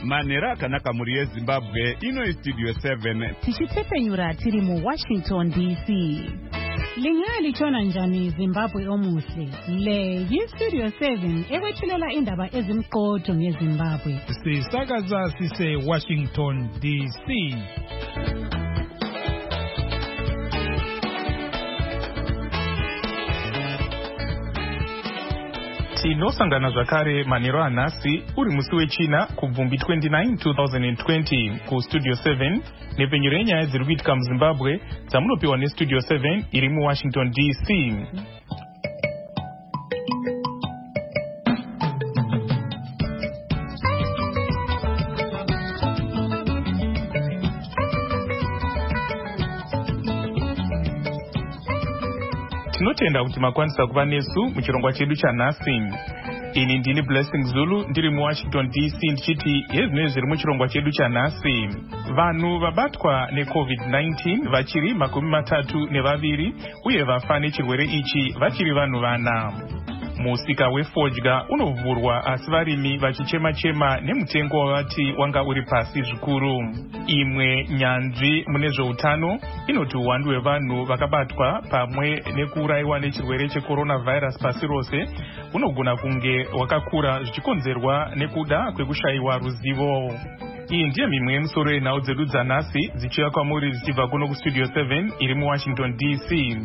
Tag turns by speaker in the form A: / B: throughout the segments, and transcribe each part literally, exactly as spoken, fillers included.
A: Manera akanaka muri yeZimbabwe ino Studio seven.
B: Tichitepenyura tiri mu Washington D C. Lingali chona njani Zimbabwe omuhle. Le yi Studio seven ewethulela indaba ezimqotho ngeZimbabwe.
C: Sisakaza sise Washington D C. Tinosangana zvakare manheru anhasi uri musi wechina kubvumbi twenty-nine twenty twenty ku Studio seven nepfenyuro yenyaya dziri kuitika muZimbabwe dzamunopiwa neStudio seven iri muWashington D C. Tinotenda kuti makwanisa kuva nesu muchirongwa chedu chanhasi. Ini ndini Blessing Zulu ndiri muWashington D C ndichiti yezvinenge zviri muchirongwa chedu chanhasi. Vanhu vabatwa neCovid nineteen vachiri makumi matatu nevaviri uye vafa nechirwere ichi vachiri vanhu vana. Musika wefodya unovhurwa asi varimi vachichema-chema nemutengo wavati wanga uri pasi zvikuru. Imwe nyanzvi mune zveutano inoti uwandu hwevanhu vakabatwa pamwe nekuurayiwa nechirwere checoronavirus pasi rose unogona kunge wakakura zvichikonzerwa nekuda kwekushayiwa ruzivo. Iyi ndiye mimwe yemisoro yenhau dzedu dzanhasi dzichiuya kwamuri dzichibva kuno kuStudio seven iri muWashington D C.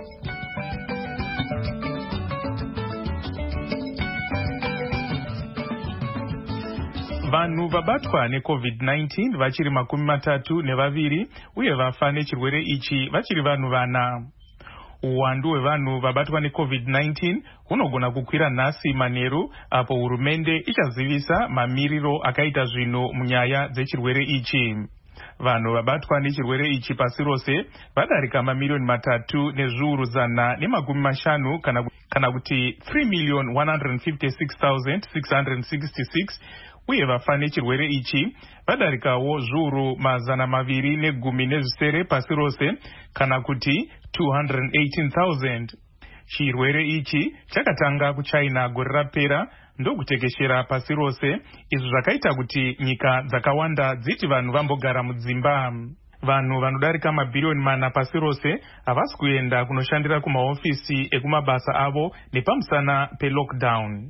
C: Vanhu vabatwa neCovid nineteen vachiri makumi matatu nevaviri uye vafa nechirwere ichi vachiri vanhu vana. Uwandu hwevanhu vabatwa neCovid nineteen hunogona kukwira nhasi manheru apo hurumende ichazivisa mamiriro akaita zvinhu munyaya dzechirwere ichi. Vanhu vabatwa nechirwere ichi pasi rose vadarika mamiliyoni matatu nezviuru zana nemakumi mashanu kana, kana kuti three million one hundred fifty-six thousand six hundred sixty-six uye vafa nechirwere ichi vadarikawo zviuru mazana maviri negumi nezvisere pasi rose kana kuti two hundred eighteen thousand. Chirwere ichi chakatanga kuChina gore rapera ndokutekeshera pasi rose, izvo zvakaita kuti nyika dzakawanda dziti vanhu vambogara mudzimba. Vanhu vanodarika mabhiriyoni mana pasi rose havasi kuenda kunoshandira kumahofisi ekumabasa avo nepamusana pelockdown.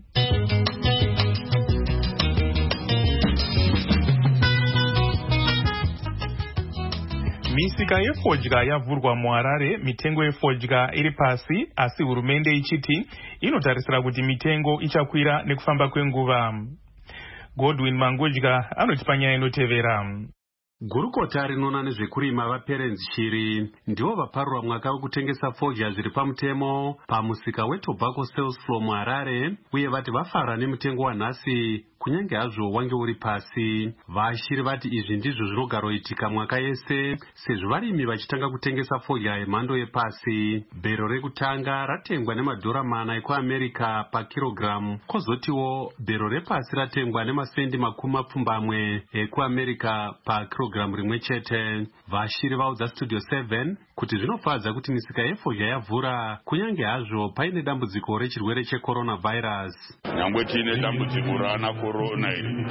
C: Misika yefodya yavhurwa muHarare, mitengo yefodya iri pasi asi hurumende ichiti inotarisira kuti mitengo ichakwira nekufamba kwenguva. Godwin Mangudya anoti panyaya inotevera.
D: Gurukota rinoona nezvekurima vaPerens Shiri ndivo vaparura mwaka wekutengesa fodya zviri pamutemo pamusika weTobacco Sales Floor muHarare uye vati vafara nemutengo wanhasi kunyange hazvo wange uri pasi. Vashiri vati izvi ndizvo zvinogaroitika mwaka yese sezvo varimi vachitanga kutengesa fodya yemhando yepasi. Bhero rekutanga ratengwa nemadhora mana ekuAmerica pakirogiramu, kozotiwo bhero repasi ratengwa nemasendi makumi mapfumbamwe ekuAmerica pakirogiramu rimwe chete. Vashiri vaudza Studio seven kuti zvinofadza kuti misika yefodya yavhura kunyange hazvo paine dambudziko rechirwere checoronavirus.
E: Nyangwe tiine dambudziko rana corona iri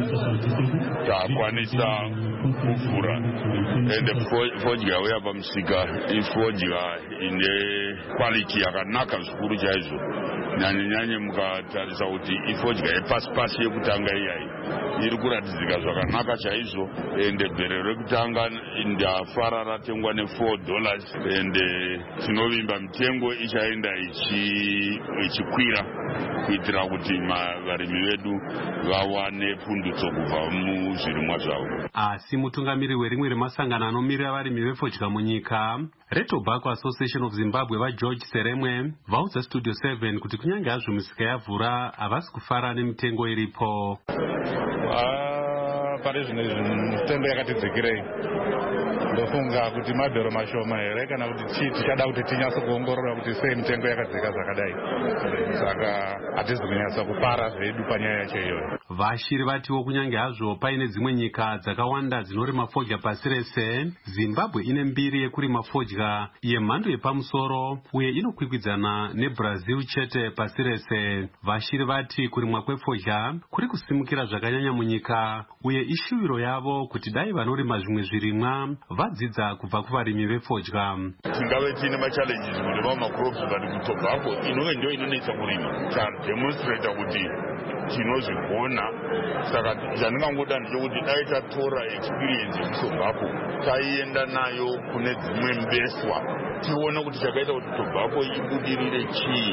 E: takwanisa kuvhura ende fodya uya pamusika ifodya ine quality yakanaka zvikuru chaizvo, nyanye-nyanye mukatarisa kuti ifodya yepasi-pasi yekutanga iyayi iri kuratidzika zvakanaka chaizvo. Ende bhero rekutanga ndafara ratengwa ne4 dollars ende tinovimba mitengo ichaenda ichikwira kuitira kuti varimi vedu vawane pundutso kubva muzvirimwa zvavo.
D: Asi mutungamiri werimwe remasangano anomirira varimi vefodya munyika reTobacco Association of Zimbabwe vaGeorge Seremwe vaudza Studio seven kuti kunyange hazvo misika yavhura havasi kufara nemitengo iripo.
F: Pane zvino izvi mitengo yakati dzikirei
A: ndofunga kuti mabhero mashoma here kana kuti chii tichada kuti tinyatso kuongorora kuti sei mitengo yakadzika zvakadai. Saka hatizi kunyatsa kupara zvedu panyaya yacho iyoyo.
D: Vashiri vatiwo kunyange hazvo paine dzimwe nyika dzakawanda dzinorima fodya pasi rese, Zimbabwe ine mbiri yekurima fodya yemhando yepamusoro uye inokwikwidzana neBrazil chete pasi rese. Vashiri vati kurimwa kwefodya kuri kusimukira zvakanyanya munyika uye ishuviro yavo kuti dai vanorima zvimwe zvirimwa vadzidza kubva kuvarimi vefodya.
E: Tingave tiine machallenges kurima macrops but kutobvapo inove ndio inonetsa kurima. Tademonstrata kuti tinozvigona. Saka zvandingangoda ndechekuti dai tatora experience yekutobvapo taienda nayo kune dzimwe mbeswa tione kuti chakaita kuti tobvapo ibudirire chii.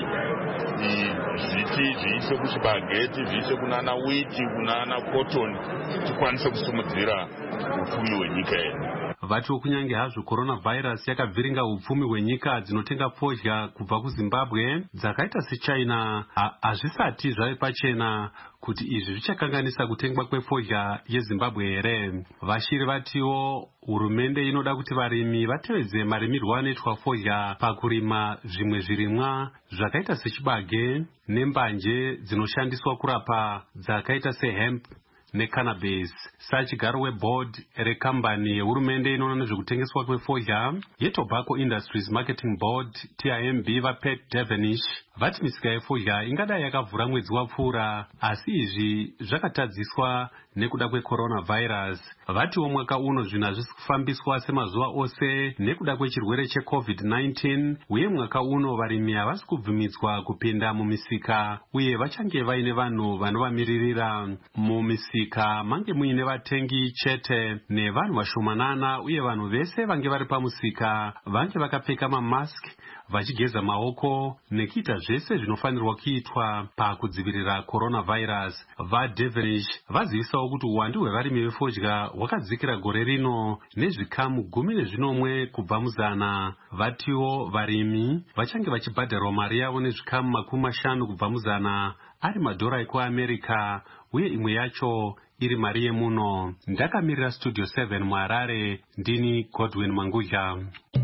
E: Zviti zviise kuchibageti, zviise kunana witi, kunana cotton, tikwanise kusimudzira upfumi hwenyika yedu.
D: Vatiwo kunyange hazvo coronavirus yakabviringa upfumi hwenyika dzinotenga fodya kubva kuZimbabwe dzakaita seChina, hazvisati zvave pachena kuti izvi zvichakanganisa kutengwa kwefodya yeZimbabwe here. Vashiri vatiwo hurumende inoda kuti varimi vatevedze marimirwo anoitwa fodya pakurima zvimwe zvirimwa zvakaita sechibage nembanje dzinoshandiswa kurapa dzakaita sehemp necannabis. Sachigaro weboard rekambani yehurumende inoona nezvekutengeswa kwefodya yeTobacco Industries Marketing Board T I M B vaPet Devenish vati misika yefodya ingadai yakavhura mwedzi wapfuura, asi izvi zvakatadziswa nekuda kwecoronavirus. Vatiwo mwaka uno zvinhu hazvisi kufambiswa semazuva ose nekuda kwechirwere checovid nineteen uye mwaka uno varimi havasi kubvumidzwa kupinda mumisika uye vachange vaine vanhu vanovamiririra. Mumisika mange muine vatengi chete nevanhu vashomanana uye vanhu vese vange vari pamusika vange vakapfeka mamask vachigeza maoko nekuita zvese zvinofanirwa kuitwa pakudzivirira coronavirus. VaDevenish vazivisawo kuti uwandu hwevarimi vefodya hwakadzikira gore rino nezvikamu gumi nezvinomwe kubva muzana. Vatiwo varimi vachange vachibhadharwa mari yavo nezvikamu makumi mashanu kubva muzana ari madhora ekuAmerica uye imwe yacho iri mari yemuno. Ndakamirira Studio seven muHarare, ndini Godwin Mangudya.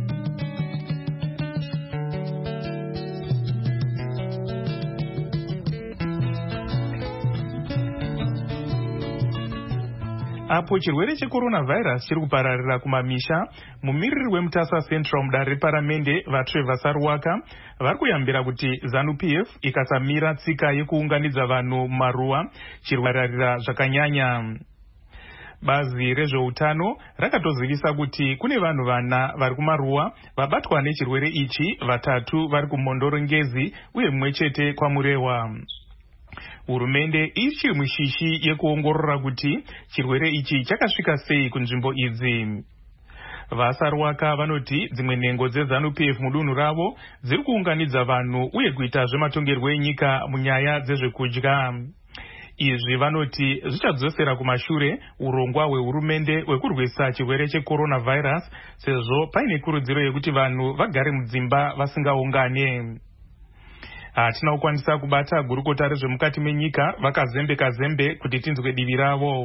C: Apo chirwere checoronavirus chiri kupararira kumamisha, mumiriri weMutasa Central mudare reparamende vaTrevor Sarwaka vari kuyambira kuti ZANU-P F ikasamira tsika yekuunganidza vanhu mumaruwa chirwararira zvakanyanya. Bazi rezveutano rakatozivisa kuti kune vanhu vana vari kumaruwa vabatwa nechirwere ichi, vatatu vari kuMondorongezi uye mumwe chete kwaMurewa. Hurumende ichiri mushishi yekuongorora kuti chirwere ichi chakasvika sei kunzvimbo idzi. VaSarwaka vanoti dzimwe nhengo dzeZANU-P F mudunhu ravo dziri kuunganidza vanhu uye kuita zvematongerwo enyika munyaya dzezvekudya. Izvi vanoti zvichadzosera kumashure urongwa hwehurumende hwekurwisa chirwere checoronavirus sezvo paine kurudziro yekuti vanhu vagare mudzimba vasingaungane. Hatina kukwanisa kubata gurukota rezvemukati menyika vakazembeka zembe kuti tinzwe divi ravo.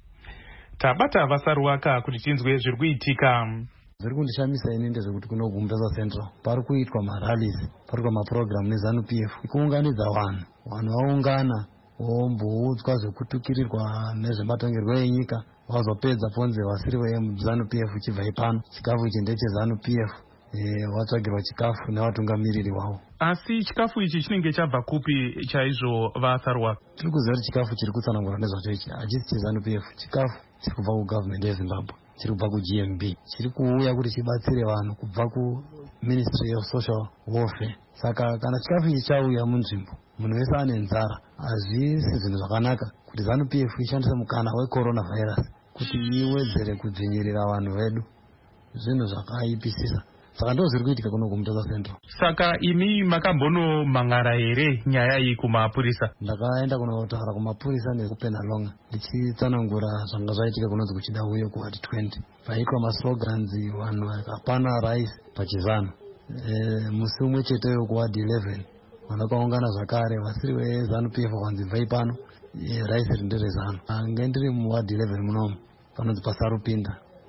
C: Tabata VaSarwaka kuti tinzwe zviri kuitika.
F: Zviri kundishamisa ini ndezvekuti kuno kuMutasa Central pari kuitwa marallies, pari kuitwa maprogram neZANU-P F kuunganidza vanhu. Vanhu vaungana vomboudzwa zvekutukirirwa nezvematongerwo enyika, vazopedza ponze vasiri veZANU-P F uchibva ipano. Chikafu ichi ndecheZANU-P F. Eh, watsvagirwa chikafu nevatungamiriri wavo.
C: Asi chikafu ichi chinenge chabva kupi chaizvo VaSarwaka?
F: Tiri kuziva kuti chikafu chiri kutsanangura nezvacho ichi hachisi cheZANU-P F. Chikafu chiri kubva kugovernment yeZimbabwe, chiri kubva kuG M B, chiri kuuya kuti chibatsire vanhu kubva kuMinistry of Social Welfare. Saka kana chikafu ichi chauya munzvimbo munhu wese ane nzara, hazvisi zvinhu zvakanaka kuti ZANU-P F ishandise mukana wecoronavirus kuti iwedzere kudzvinyirira vanhu vedu. Zvinhu zvakaipisisa. Saka ndo zviri kuitika kuno kuMutasa Central.
C: Saka imi makambono mangara here nyaya iyi kumapurisa?
F: Ndakaenda kunotaura kumapurisa nekuPenalonga ndichitsanangura zvanga zvaitika kunonzi kuchida uye kuward twenty. Paitwa maslogans vanhu vakapana rice pachizano. E, musi umwe cheteyo kuward eleven vanhu vakaungana zvakare vasiri veZANU-P F vanzi bvai pano, e, rice iri nderezano. Nge ndiri muward eleven munomu panonzi paSarupinda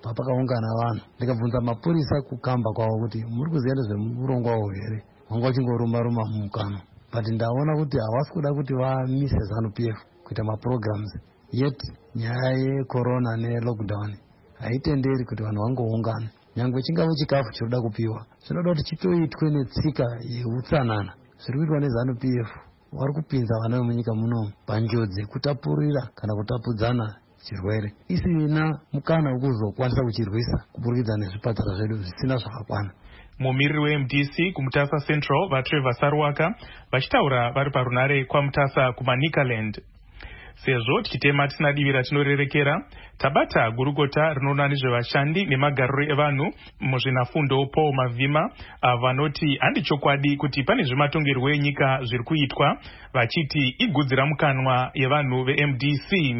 F: papakaungana vanhu ndikabvunza mapurisa kukamba kwavo kuti muri kuziva nezvemurongo wavo here, vanga vachingoruma ruma mumukano, but ndaona kuti havasi kuda kuti vamise ZANU P F kuita maprograms, yet nyaya yecorona nelockdown haitenderi kuti vanhu vangoungana. Nyangwe chingava chikafu chinoda kupiwa, zvinoda kuti chitoitwe netsika yeutsanana. Zviri kuitwa neZANU P F vari kupinza vana vemunyika muno panjodzi yekutapurira kana kutapudzana chirwere isina mukana wekuzokwanisa kuchirwisa kuburikidza nezvipatara zvedu zvisina zvakakwana.
C: Mumiriri weM D C kumutasa Central vaTrevor Sarwaka vachitaura vari parunare kwamutasa kumaNikaland. Sezvo tichitema tisina divira tinorerekera, tabata gurukota rinoona nezvevashandi nemagariro evanhu muzvinafundo Paul Mavhima vanoti handi chokwadi kuti pane zvematongerwo enyika zviri kuitwa, vachiti igudzira mukanwa yevanhu veM D C.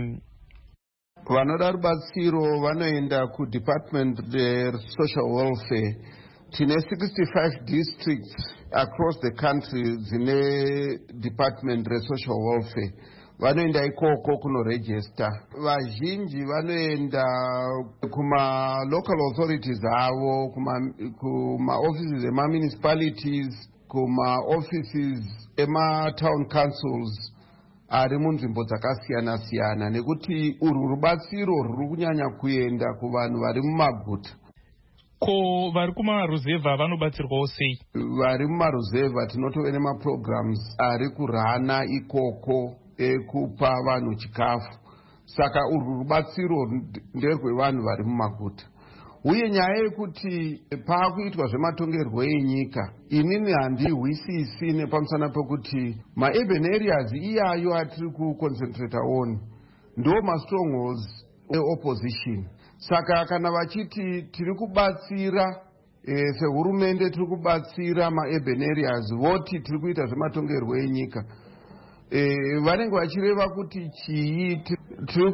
G: Vanoda rubatsiro vanoenda kuDepartment reSocial Welfare. Tine sixty-five districts across the country zine Department reSocial Welfare. Vanoenda ikoko kunoregister. Vazhinji vanoenda kuma local authorities avo, kuma, kuma offices ema municipalities, kuma offices ema town councils ari munzvimbo dzakasiyana siyana, nekuti urwu rubatsiro ruri kunyanya kuenda kuvanhu vari mumaguta.
C: Ko vari kumaruzevha vanobatsirwawo sei?
G: Vari mumaruzevha tinotove nemaprograms ari kurana ikoko ekupa vanhu chikafu. Saka urwu rubatsiro nderwevanhu vari mumaguta. Uye nyaya yekuti paakuitwa zvematongerwo enyika, inini handihwisisi nepamusana pekuti maurban areas iyayo atiri kuconcentrata on ndo mastrongholds eopposition. Saka kana vachiti tiri kubatsira e, sehurumende tiri kubatsira maurban areas, voti tiri kuita zvematongerwo enyika, e, vanenge vachireva kuti chii tiri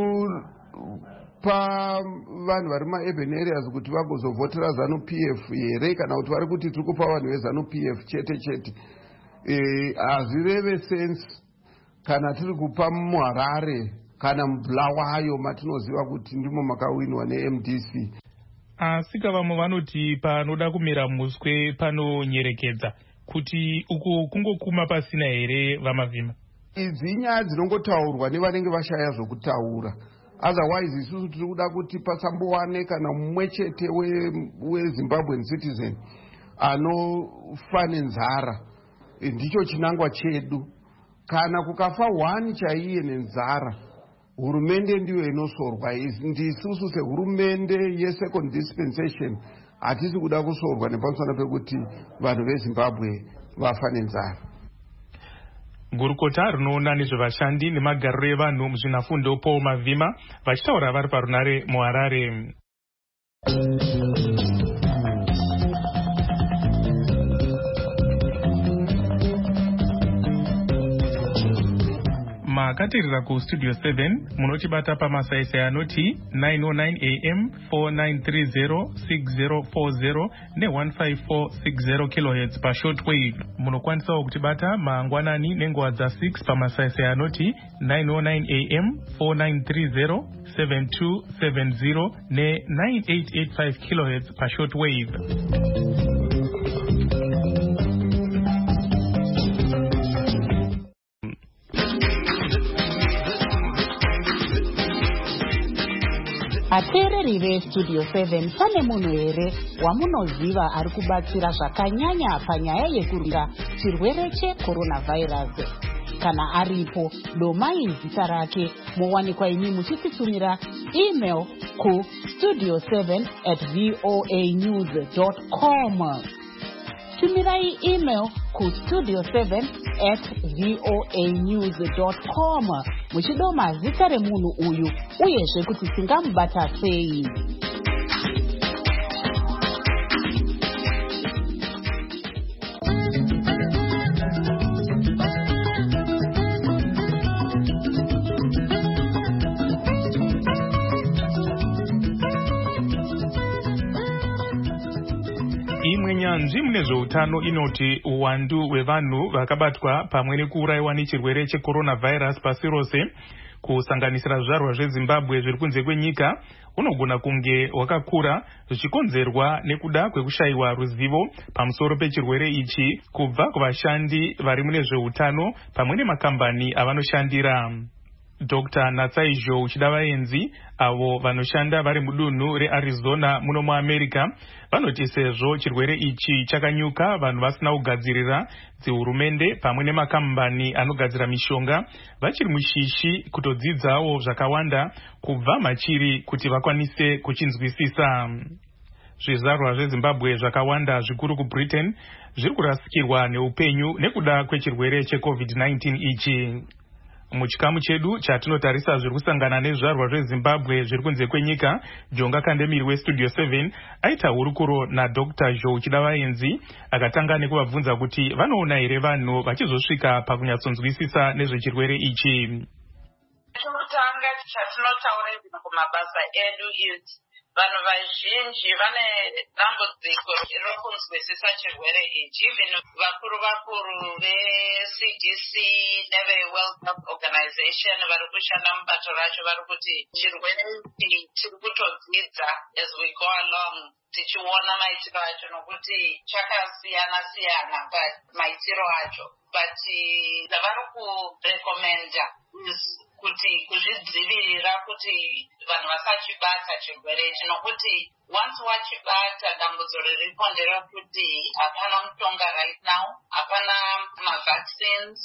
G: kupa vanhu vari maurban areas kuti vagozovhotera ZANU P F here, kana kuti vari kuti tiri kupa vanhu veZANU P F chete chete. Hazvireve sense kana tiri kupa muHarare kana muBulawayo matinoziva kuti ndimo makawinwa neM D C.
C: Asika vamwe vanoti panoda kumera muswe panonyerekedza, kuti uko kungokuma pasina here vaMavhima?
G: Idzi inyaya dzinongotaurwa nevanenge vashaya zvokutaura. Otherwise isusu tiri kuda kuti pasambowane kana mumwe chete weZimbabwean citizen anofa nenzara. Ndicho chinangwa chedu. Kana kukafa one chaiye nenzara, hurumende ndiyo inosorwa. Ndisusu sehurumende yesecond dispensation hatisi kuda kusorwa nepamusana pekuti vanhu veZimbabwe vafa nenzara.
C: Gurukota rinoona nezvevashandi nemagariro evanhu muzvinafundo Paul Mavhima vachitaura vari parunare muHarare. Makatirira kustudio seven munotibata pamasaisai anoti nine oh nine A M, four nine three zero, six zero four zero ne one five four six zero kilohertz pa shortwave. Munokwanisawo kutibata mangwanani nenguva dza six pamasaisai anoti nine oh nine A M, four nine three zero, seven two seven zero ne nine eight eight five kilohertz pa shortwave.
B: Ateereri veStudio seven, pane munhu here wamunoziva ari kubatsira zvakanyanya panyaya yekurwisa chirwere cheCoronavirus? Kana aripo, domai zita rake mowanikwa imi muchititumira email ku studio seven at voa news dot com. Tumirai email ku studio seven at voa news dot com muchidoma zita remunhu uyu uyezve kuti tingamubata sei.
C: Imwe nyanzvi mune zveutano inoti uwandu hwevanhu vakabatwa pamwe nekuurayiwa nechirwere cheCoronavirus pasi rose kusanganisira zvizvarwa zvezimbabwe zviri kunze kwenyika unogona kunge wakakura zvichikonzerwa nekuda kwekushayiwa ruzivo pamusoro pechirwere ichi kubva kuvashandi vari mune zveutano pamwe nemakambani avanoshandira. Doctor Natsaijo Uchidavaenzi avo vanoshanda vari mudunhu reArizona muno muAmerica vanoti sezvo chirwere ichi chakanyuka vanhu vasina kugadzirira dzihurumende pamwe nemakambani anogadzira mishonga vachiri mushishi kutodzidzawo zvakawanda kubva machiri kuti vakwanise kuchinzwisisa. Zvizvarwa zveZimbabwe zvakawanda zvikuru kuBritain zviri kurasikirwa neupenyu nekuda kwechirwere checovid nineteen ichi. Muchikamu chedu chatinotarisa zviri kusangana nezvizvarwa zveZimbabwe zviri kunze kwenyika, Jonga Kandemiri weStudio seven aita hurukuro naDr Joe Uchidavaenzi akatanga nekuvabvunza kuti vanoona here vanhu vachizosvika pakunyatsonzwisisa nezvechirwere ichi.
H: Chekutanga chatinotaura izvi kumabasa edu is vanhu vazhinji vane dambudziko rokunzwisisa chirwere ichi. Even vakuru vakuru veC D C neveWorld Health Organization vari kushanda mubato racho vari kuti chirwere ichi chiri kutodzidza as we go along tichiona maitiro acho nokuti chakasiyana siyana maitiro acho, but zavari kurekomenda kuti kuzvidzivirira kuti vanhu vasachibata chirwere ichi nokuti once wachibata dambudzo riripo nderekuti hapana mutonga right now, hapana mavaccines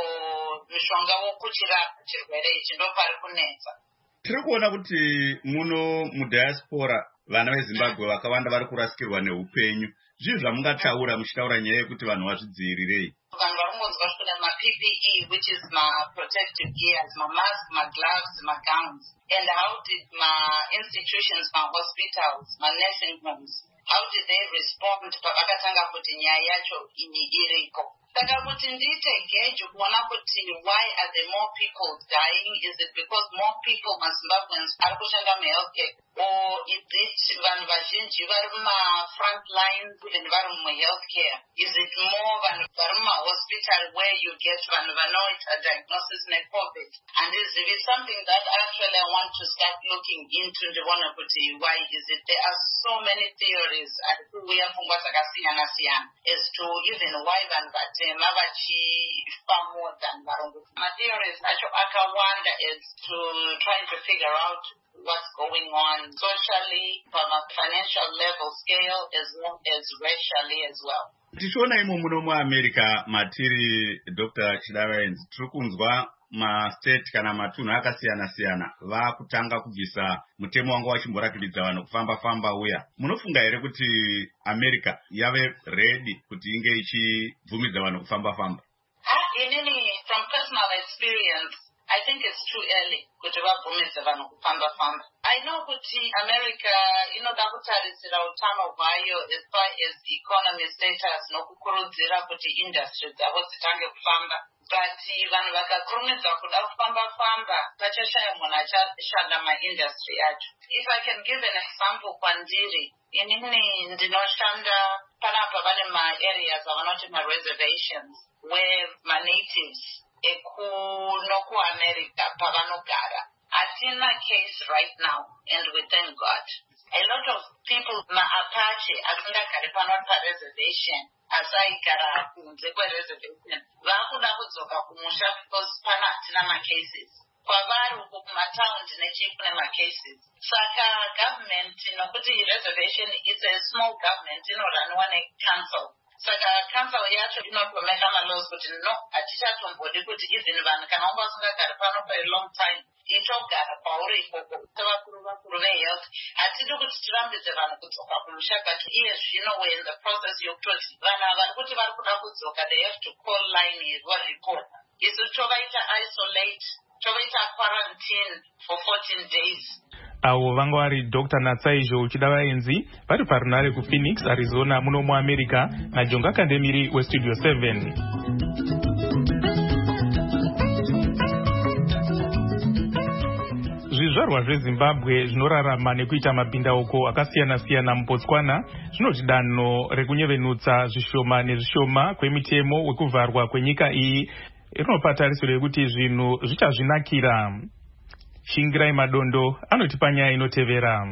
H: or mishonga wokuchirapa chirwere ichi, ndopari kunetsa.
I: Tiri kuona kuti muno mudiaspora vana veZimbabwe vakawanda vari kurasikirwa neupenyu. Zvii zvamungataura muchitaura nyaya yekuti vanhu vazvidzivirirei?
H: Vanhu vari kungonzwa kuti kune maP P E, which is my protective gears, my mask, my gloves, my gowns. And how did my institutions, my hospitals, my nursing homes, how did they respond pavakatanga kuti nyaya yacho ini iriko? Saka kuti ndiite gauge kuona kuti why are there more people dying? Is it because more people maZimbabweans ari kushanda muhealthcare, or is it vanhu vazhinji vari muma-front lines even vari muhealthcare? Is it more vanhu vari mumahospital where you get vanhu vanoita diagnosis neCovid? And is it something that actually I want to start looking into ndione kuti why is it? There are so many theories ari kuuya pfungwa dzakasiyana siyana as to even why vanhu vatema vachifa more than varungu. Matheories acho akawanda is to trying to figure out what's going on socially from a financial level scale as well as racially as well.
I: Tichiona imo muno muAmerica matiri Doctor Chidavaenzi tiri kunzwa mastate kana matunhu akasiyana siyana vakutanga kubvisa mutemo wanga wachimborakidza vanhu kufamba famba uya. Munofunga here kuti America yave ready kuti inge ichibvumidza vanhu kufamba famba?
H: Ah, inini from personal experience I think it's too early kuti vabvumidze vanhu kufamba famba. I know kuti America inoda kutarisira utano hwayo as far as economy status nokukurudzira kuti industry dzavo dzitange kufamba. But vanhu vakakurumidza kuda kufamba famba pachashaya munhu achashanda maindustry acho. If I can give an example kwandiri, inini ndinoshanda panapa vane ma-areas avanoti ma-reservations where ma-natives ekuno kuAmerica pavanogara. Hatina case right now and we thank God. A lot of people ma-Apache asingagari pano pa-reservation asaigara kunze kwe-reservation vakuda kudzoka kumusha because pana hatina ma-cases. Kwavari uko kumataundi nechi kune ma-cases. Saka government nokuti reservation is a small government inoraniwa ne-council. Saka council yacho inotomeka ma-laws kuti no hatichatombodi kuti even vanhu kana unga usingagari pano for a long time ichogara pauri ikoko. Vakuru vakuru vehealth hatidi kuti tirambidze vanhu kudzoka kumusha, but iye zvino we're in the process yokutoti vanhu vari kuti vari kuda kudzoka they have to call line voreport. Isu tovaita isolate, tovaita quarantine for fourteen days.
C: Avo vanga vari Doctor Natsaijo Uchidavaenzi vari parunare kuPhoenix, Arizona muno muAmerica naJonga Kandemiri weStudio seven. Zvizvarwa zveZimbabwe zvinorarama nekuita mabhindauko akasiyana siyana muBotswana zvinoti danho rekunyevenutsa zvishoma nezvishoma kwemitemo wekuvharwa kwenyika iyi rinopa tarisiro yekuti zvinhu zvichazvinakira. Shingirai Madondo anoti panyaya inotevera.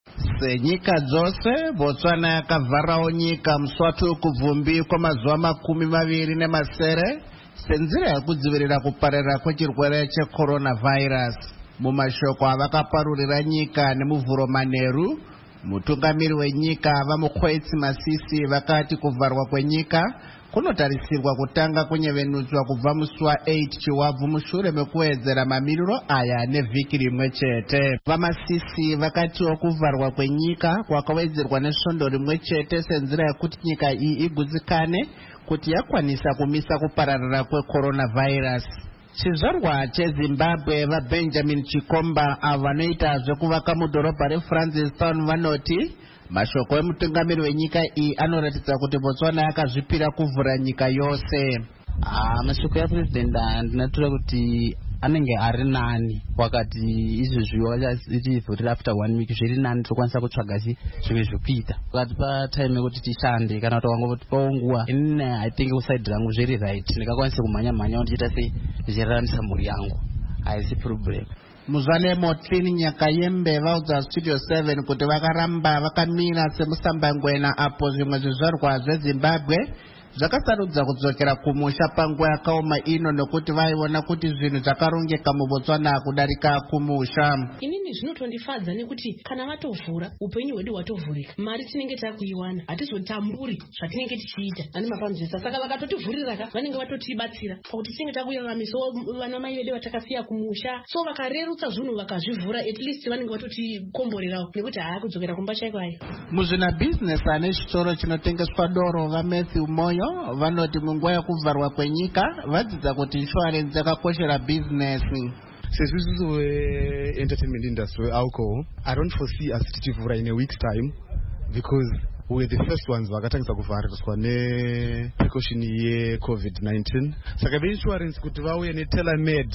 J: Senyika dzose Botswana yakavharawo nyika muswatu kubvumbi kwamazuva makumi maviri nemasere senzira yekudzivirira kupararira kwechirwere checoronavirus. Mumashoko avakaparurira nyika nemuvhuro manheru, mutungamiri wenyika vaMukhwetsi Masisi vakati kuvharwa kwenyika kunotarisirwa kutanga kunyevenutswa kubva musi wa8 Chiwabvu mushure mekuwedzera mamiriro aya nevhiki rimwe chete. VaMasisi vakatiwo kuvharwa kwenyika kwakawedzerwa nesvondo rimwe chete senzira yekuti nyika iyi igutsikane kuti yakwanisa kumisa kupararira kwecoronavirus. Chizvarwa cheZimbabwe vaBenjamin Chikomba avo vanoita zvekuvaka mudhorobha reFrancistown vanoti mashoko emutungamiri wenyika iyi anoratidza kuti Botswana yakazvipira kuvhura nyika yose.
K: Ah, mashoko yaPresident ndinotora kuti anenge ari nani wakati izvezvi wakativhurira after one week zviri nani tokwanisa kutsvaga zvimwe zvekuita wakati patime yekuti tishande kana kuti wangotipawo nguva. Ini I think kuside rangu zviri right, ndingakwanisa kumhanya mhanya ndichiita sei ndichiraramisa mhuri yangu, haisi problem.
J: Muzvanemo Clean Nyakayembe vaudza Studio seven kuti vakaramba vakamira semusambangwena apo zvimwe zvizvarwa zveZimbabwe zvakasarudza kudzokera kumusha panguva yakaoma ino nekuti vaiona kuti zvinhu zvakarongeka muBotswana kudarika kumusha.
L: Inini zvinotondifadza nekuti kana vatovhura upenyu hwedu hwatovhurika, mari tinenge takuiwana, hatizotamburi zvatinenge tichiita nani mapamzvesa. Saka vakatotivhurira ka vanenge vatotibatsira pakuti tinenge takuiraramiso vana mai vedu vatakasiya kumusha, so vakarerutsa zvinhu vakazvivhura at least vanenge vatotikomborerawo nekuti haa kudzokera kumba chaiko ayo.
J: Muzvina business ane chitoro chinotengeswa doro vaMatthew Moyo vanoti munguva yekuvharwa kwenyika vadzidza kuti insurance yakakoshera business.
M: Sezvisi we-entertainment industry alcohol, I don't foresee us tichivhura in a week's time because we're the first ones vakatangisa kuvhariswa neprecaution ye-covid nineteen. Saka ve-insurance kuti vauye ne-tailor-made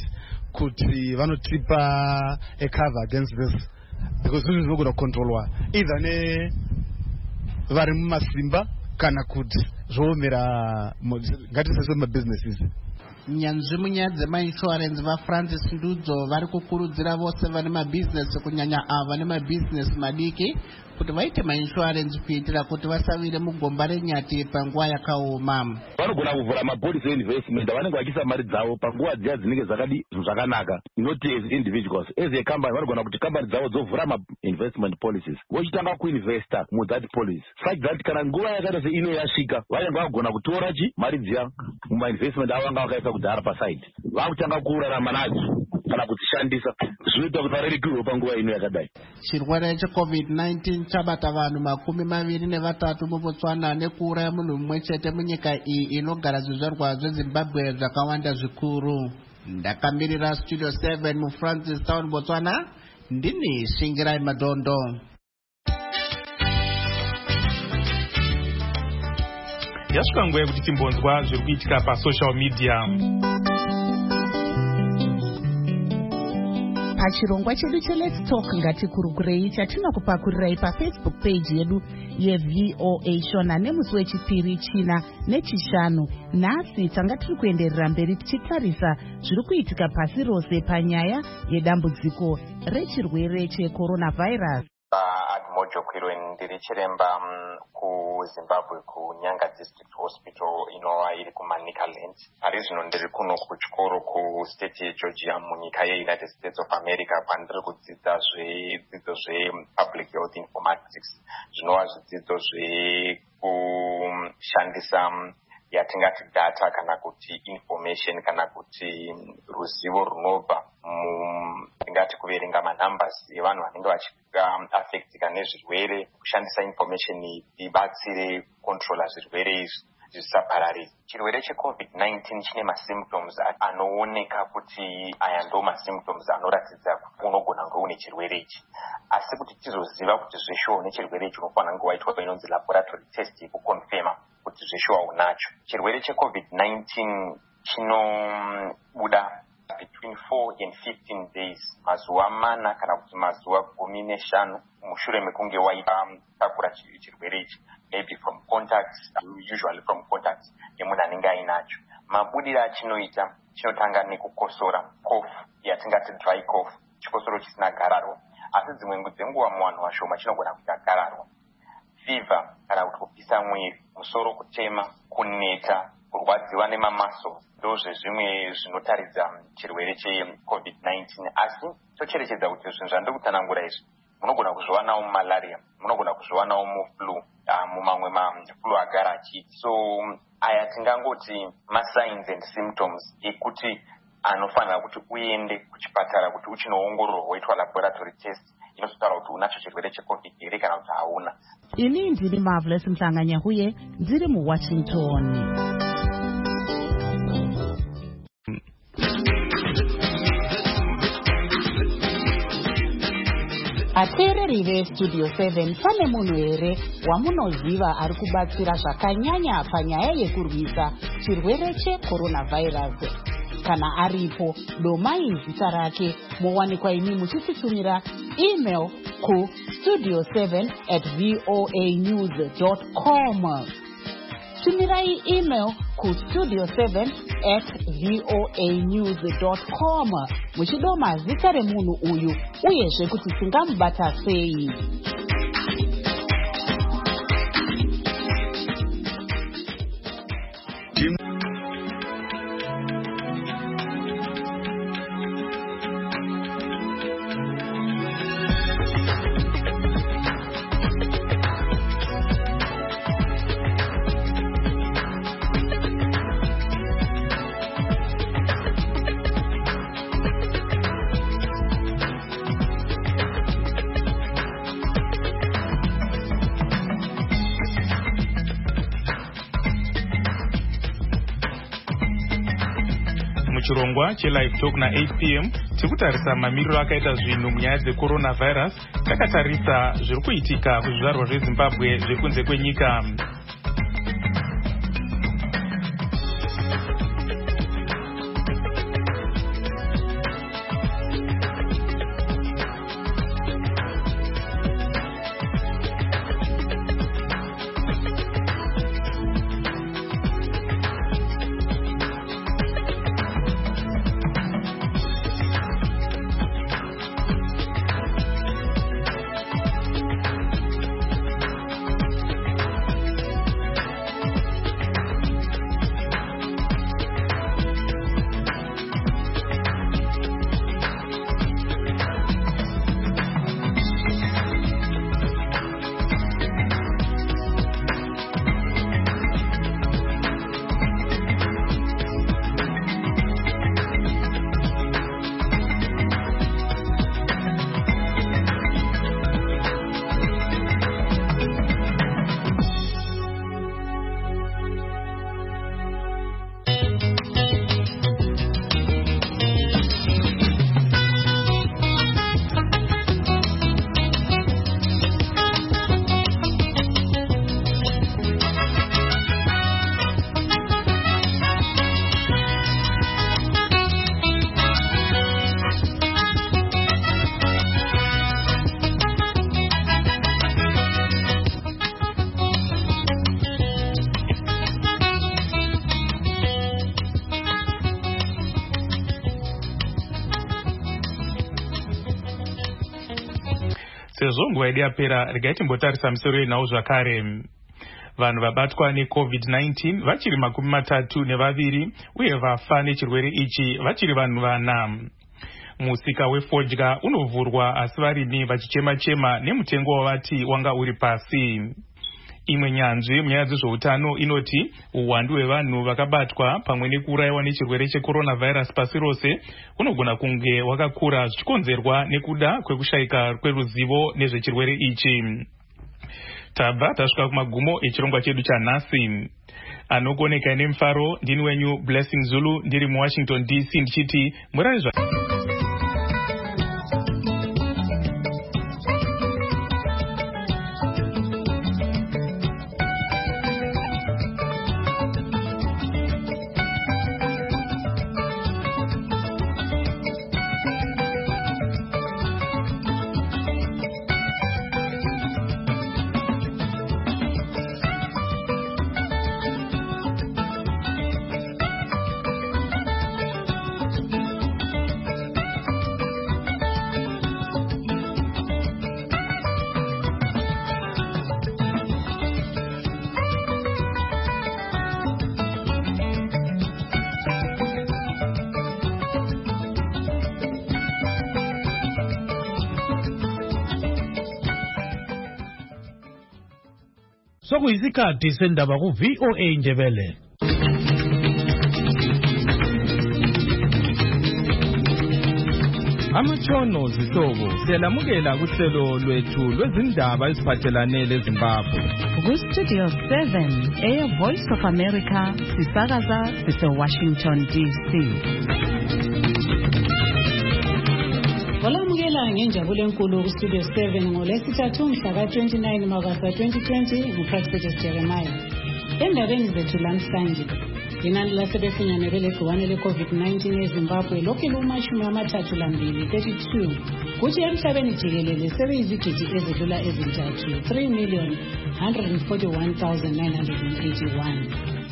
M: kuti vanotipa a cover against this because zvinhu zvinogona kucontrolwa either nevari mumasimba kana kuti zvoomera ngatisese mabusinesses.
J: Nyanzvi munyaya dzemainsurance vaFrancis Ndudzo vari kukurudzira vose vane mabhizinesi kunyanya ava vane mabhizinesi madiki kuti vaite mainsurance kuitira kuti vasavire mugomba renyati panguva yakaoma.
N: Vanogona kuvhura mabhodisi einvestment vanenge vachiisa mari dzavo panguva dziya dzinenge dzakadi zvakanaka, not as individuals. As a company vanogona kuti kambani dzavo dzovhura ma-investment policies vochitanga kuinvesta mudhat policy such that kana nguva yakaita seino yasvika vanenge vagona kutora chi mari dziya mumainvestment avo vanga vakaisa kudhara paside vakutanga kurarama nadzo kana kudzishandisa zvinoita kuti varerekirwe panguva ino yakadai.
J: Chirwere checovid nineteen chabata vanhu makumi maviri nevatatu muBotswana nekuuraya munhu mumwe chete munyika iyi inogara zvizvarwa zveZimbabwe zvakawanda zvikuru. Ndakamirira Studio seven muFrancistown Botswana, ndini Shingirai Madondo.
C: Yasvika nguva yekuti timbonzwa zviri kuitika pasocial media.
B: Pachirongwa chedu cheLet's Talk ngatikurukurei chatinokupakurirai paFacebook page yedu yeV O A Shona nemusi wechipiri china nechishanu. Nhasi tanga tiri kuenderera mberi tichitarisa zviri kuitika pasi rose panyaya yedambudziko rechirwere checoronavirus.
O: Admojo Kwirwen ndiri chiremba kuZimbabwe kuNyanga District Hospital inova iri kuManicaland. Ari zvino ndiri kuno kuchikoro kustate yeGeorgia munyika yeUnited States of America kwandiri kudzidza zvidzidzo zvepublic health informatics, zvinova zvidzidzo zvekushandisa yatingati data kana kuti information kana kuti ruzivo runobva tingati kuverenga manumbers evanhu vanenge vachiaffectika nezvirwere, kushandisa information ibatsire controla zvirwere izvi zvisapararire. Chirwere checovid nineteen chine masymptoms anooneka kuti aya ndo masymptoms anoratidza kuti unogona kunge une chirwere ichi, asi kuti tizoziva kuti zveshuwa une chirwere ichi unofanira kunge waitwa inonzi laboratory test yekuconfirma kuti zveshuwa unacho. Chirwere checovid nineteen chinobuda between four and fifteen days, mazuva mana kana kuti mazuva gumi neshanu mushure mekunge waitakura chirwere ichi, maybe from contacts, usually from contacts nemunhu anenge ainacho. Mabudiro achinoita chinotanga nekukosora, cough yatingati dry cough, chikosoro chisina gararwa, asi dzimwe dzenguva muvanhu vashoma chinogona kuita gararwa. Fever kana kuti kupisa mwiri, musoro kutema, kuneta, kurwadziwa nemamaso ndozve zvimwe zvinotaridza chirwere checovid nineteen. Asi tocherechedza kuti zvinhu zvandiri kutsanangura izvi munogona kuzviwanawo mumalaria, munogona kuzviwanawo muflu, uh, mumamwe maflu agara achiita. So aya tingangoti masigns and symptoms ekuti anofanira kuti uende kuchipatara kuti uchinoongororwa woitwa laboratory test inozotaura kuti unacho chirwere checovid here kana kuti hauna.
B: Ini ndiri Marvelous Mhlanganyahuye ndiri muWashington. Ateereri veStudio seven pane munhu here wamunoziva ari kubatsira zvakanyanya panyaya yekurwisa chirwere cheCoronavirus? Kana aripo, domai zita rake mowanikwa imi muchititumira email ku studio seven at voa news dot com. Tumirai email ku studio seven at voa news dot com muchidoma zita remunhu uyu uyezve kuti tingamubata sei.
C: Chirongwa chelive talk na eight p m tikutarisa mamiriro akaita zvinhu munyaya dzeCoronavirus, takatarisa zviri kuitika kuzvizvarwa zveZimbabwe zvekunze kwenyika. Sezvo nguva yedu yapera, regai timbotarisa misoro yenhau zvakare. Vanhu vabatwa neCovid nineteen vachiri makumi matatu nevaviri uye vafa nechirwere ichi vachiri vanhu vana. Musika wefodya unovhurwa asi varimi vachichema-chema nemutengo wavati wanga uri pasi. Imwe nyanzvi munyaya dzezveutano inoti uwandu hwevanhu vakabatwa pamwe nekuurayiwa nechirwere cheCoronavirus pasi rose unogona kunge wakakura zvichikonzerwa nekuda kwekushayika kweruzivo nezvechirwere ichi. Tabva tasvika kumagumo echirongwa chedu chanhasi. Anogoneka nemufaro ndini wenyu Blessing Zulu ndiri muWashington D C ndichiti murari zva
P: sokuyisikhathi sendaba ku V O A Ndebele. Amatshono zihlobo siyalamukela kuhlelo lwethu lwezindaba eziphathelane leZimbabwe.
B: Ku-Studio seven, Air Voice of America, sisakaza sise-Washington D C. Olamukela ngenjabulo enkulu ku-Studio seven ngolwesithathu mhla ka-twenty-nine Mabasa twenty twenty nguProfessor Jeremiah. Endabeni zethu lamhlanje, inani lasebefunyanwe belegciwane le-COVID nineteen eZimbabwe lokhu lumashumi amathathu lambili thirty-two kuthi emhlabeni jikelele sebeyizigidi ezidlula ezintathu three million one hundred forty-one thousand nine hundred eighty-one.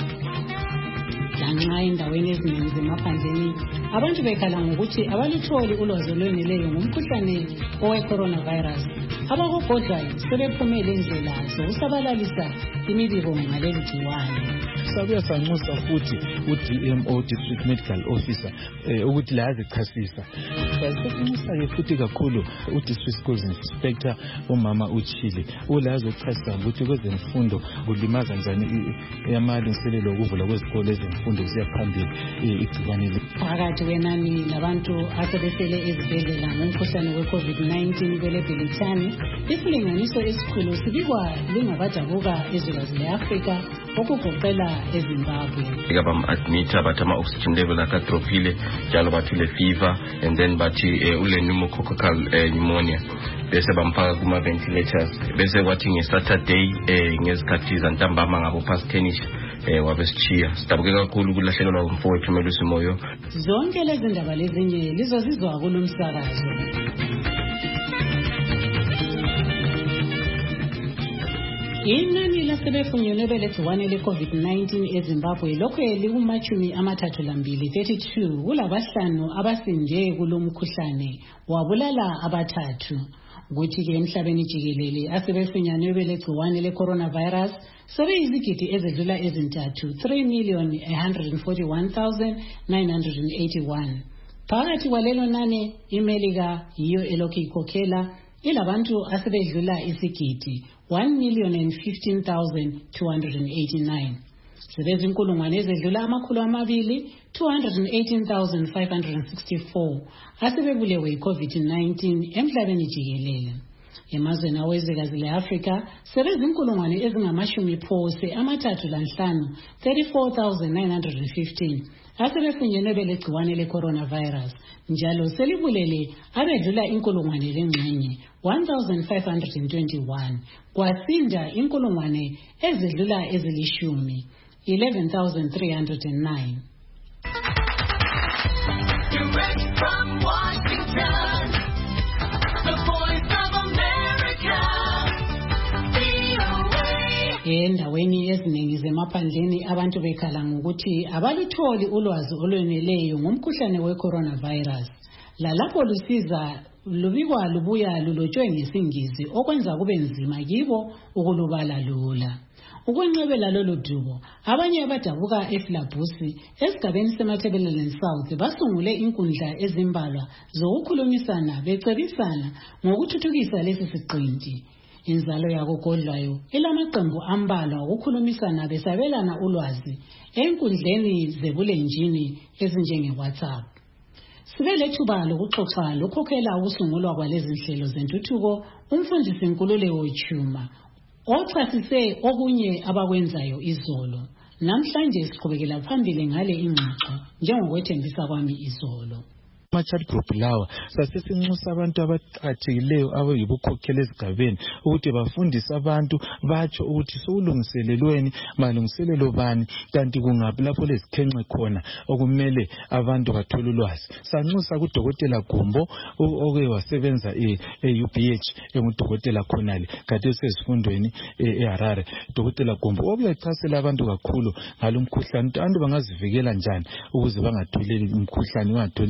B: Lanxa endaweni eziningi zemaphandleni abantu bekhala ngokuthi abalutholi ulwazi olweneleyo ngomkhuhlane owe-coronavirus, abakugodlayo sebephumele indlela zokusabalalisa imibiko ngaleli gciwane.
Q: Sabuya sanxusa futhi u-D M O District Medical Officer ukuthi la yazichasisa. Sasinxusa futhi kakhulu u-District Schools Inspector umama uChile ula yazochasisa ukuthi kwezemfundo kulimaza njani amalungiselelo okuvula kwezikole ezemfundo ziya phambili igciwane le.
B: Phakathi kwenani labantu asebefele ezibhedlela ngomkhuhlane we-COVID nineteen kwelebhelithani, isilinganiso esikhulu sibikwa lingabadabuka ezwekazi le-Afrika okugoqela eZimbabwe.
R: Bam admita bathi ama-oxygen level akadrophile njalo bathi le fever and then bathi ule pneumococcal pneumonia bese bamfaka kuma-ventilators bese kwathi nge-Saturday ngezikhathi zantambama ngabo past ten-ish wabesitshiya. Sidabuke kakhulu ukulahlekelwa umfowethu uMelusi Moyo.
B: Zonke lezi ndaba lezinye lizozizwa kulo msakazo. Inani lasebefunyenwe belegciwane le-COVID nineteen eZimbabwe lokhu likumachumi amathathu lambili thirty-two kulabahlanu abasinde kulo mkhuhlane wabulala abathathu. Kuthi-ke emhlabeni jikelele asebefunyenwe belegciwane le-coronavirus sebeyizigidi ezedlula ezintathu three million one hundred forty-one thousand nine hundred eighty-one. Phakathi kwalelo nani iMelika yiyo elokhu ikhokhela ilabantu asebedlula isigidi one million and fifteen thousand two hundred eighty-nine. Sebezinkulungwane ezedlula amakhulu amabili two hundred eighteen thousand five hundred sixty-four asebebulewe i-COVID nineteen emhlabeni jikelele. Emazweni awezwekazi le-Afrika sebezinkulungwane ezingamashumi phose amathathu lanhlanu thirty-four thousand nine hundred fifteen asebefunyenwe belegciwane le-coronavirus, njalo selibulele abedlula inkulungwane lengxenye one thousand five hundred twenty-one, kwasinda inkulungwane ezedlula ezilishumi eleven thousand three hundred nine. Direct from Washington, the voice of America, V O A. Endaweni eziningi zemaphandleni abantu bekhala ngokuthi abalutholi ulwazi olweneleyo ngomkhuhlane we-coronavirus. Lalapho lusiza lubikwa lubuya lulotshwe ngesingizi okwenza kube nzima kibo ukulubala lula. Ukwenqabela lolu dubo, abanye abadabuka eFlabusi esigabeni seMatabeleland South basungule inkundla ezimbalwa zokukhulumisana becebisana ngokuthuthukisa lesi siqinti. Inzalo yakogodlayo elamaqembu ambalwa ukukhulumisana besabelana ulwazi enkundleni zebulenjini ezinjenge-WhatsApp. Sibe lethuba lokuxoxa lokhokhela ukusungulwa kwalezi nhlelo zentuthuko umfundisi Nkululeko Chuma ochasise okunye abakwenzayo izolo. Namhlanje siqhubekela phambili ngale ingxoxo njengokwethembisa kwami izolo.
Q: ama-chat group lawa sasesinxusa abantu abaqhathekileyo abayibukhokhela ezigabeni ukuthi bafundise abantu batsho ukuthi sokulungiselelweni malungiselelo bani kanti kungaphi lapho lezikhenxe khona okumele abantu bathole ulwazi. Sanxusa kudokotela Gumbo oke wasebenza e-U B H engudokotela khonale kade usezifundweni eHarare. Dokotela Gumbo obuyachasela abantu kakhulu ngalomkhuhlane abantu bangazivikela njani ukuze bangatholeli umkhuhlane bangatholeli igciwane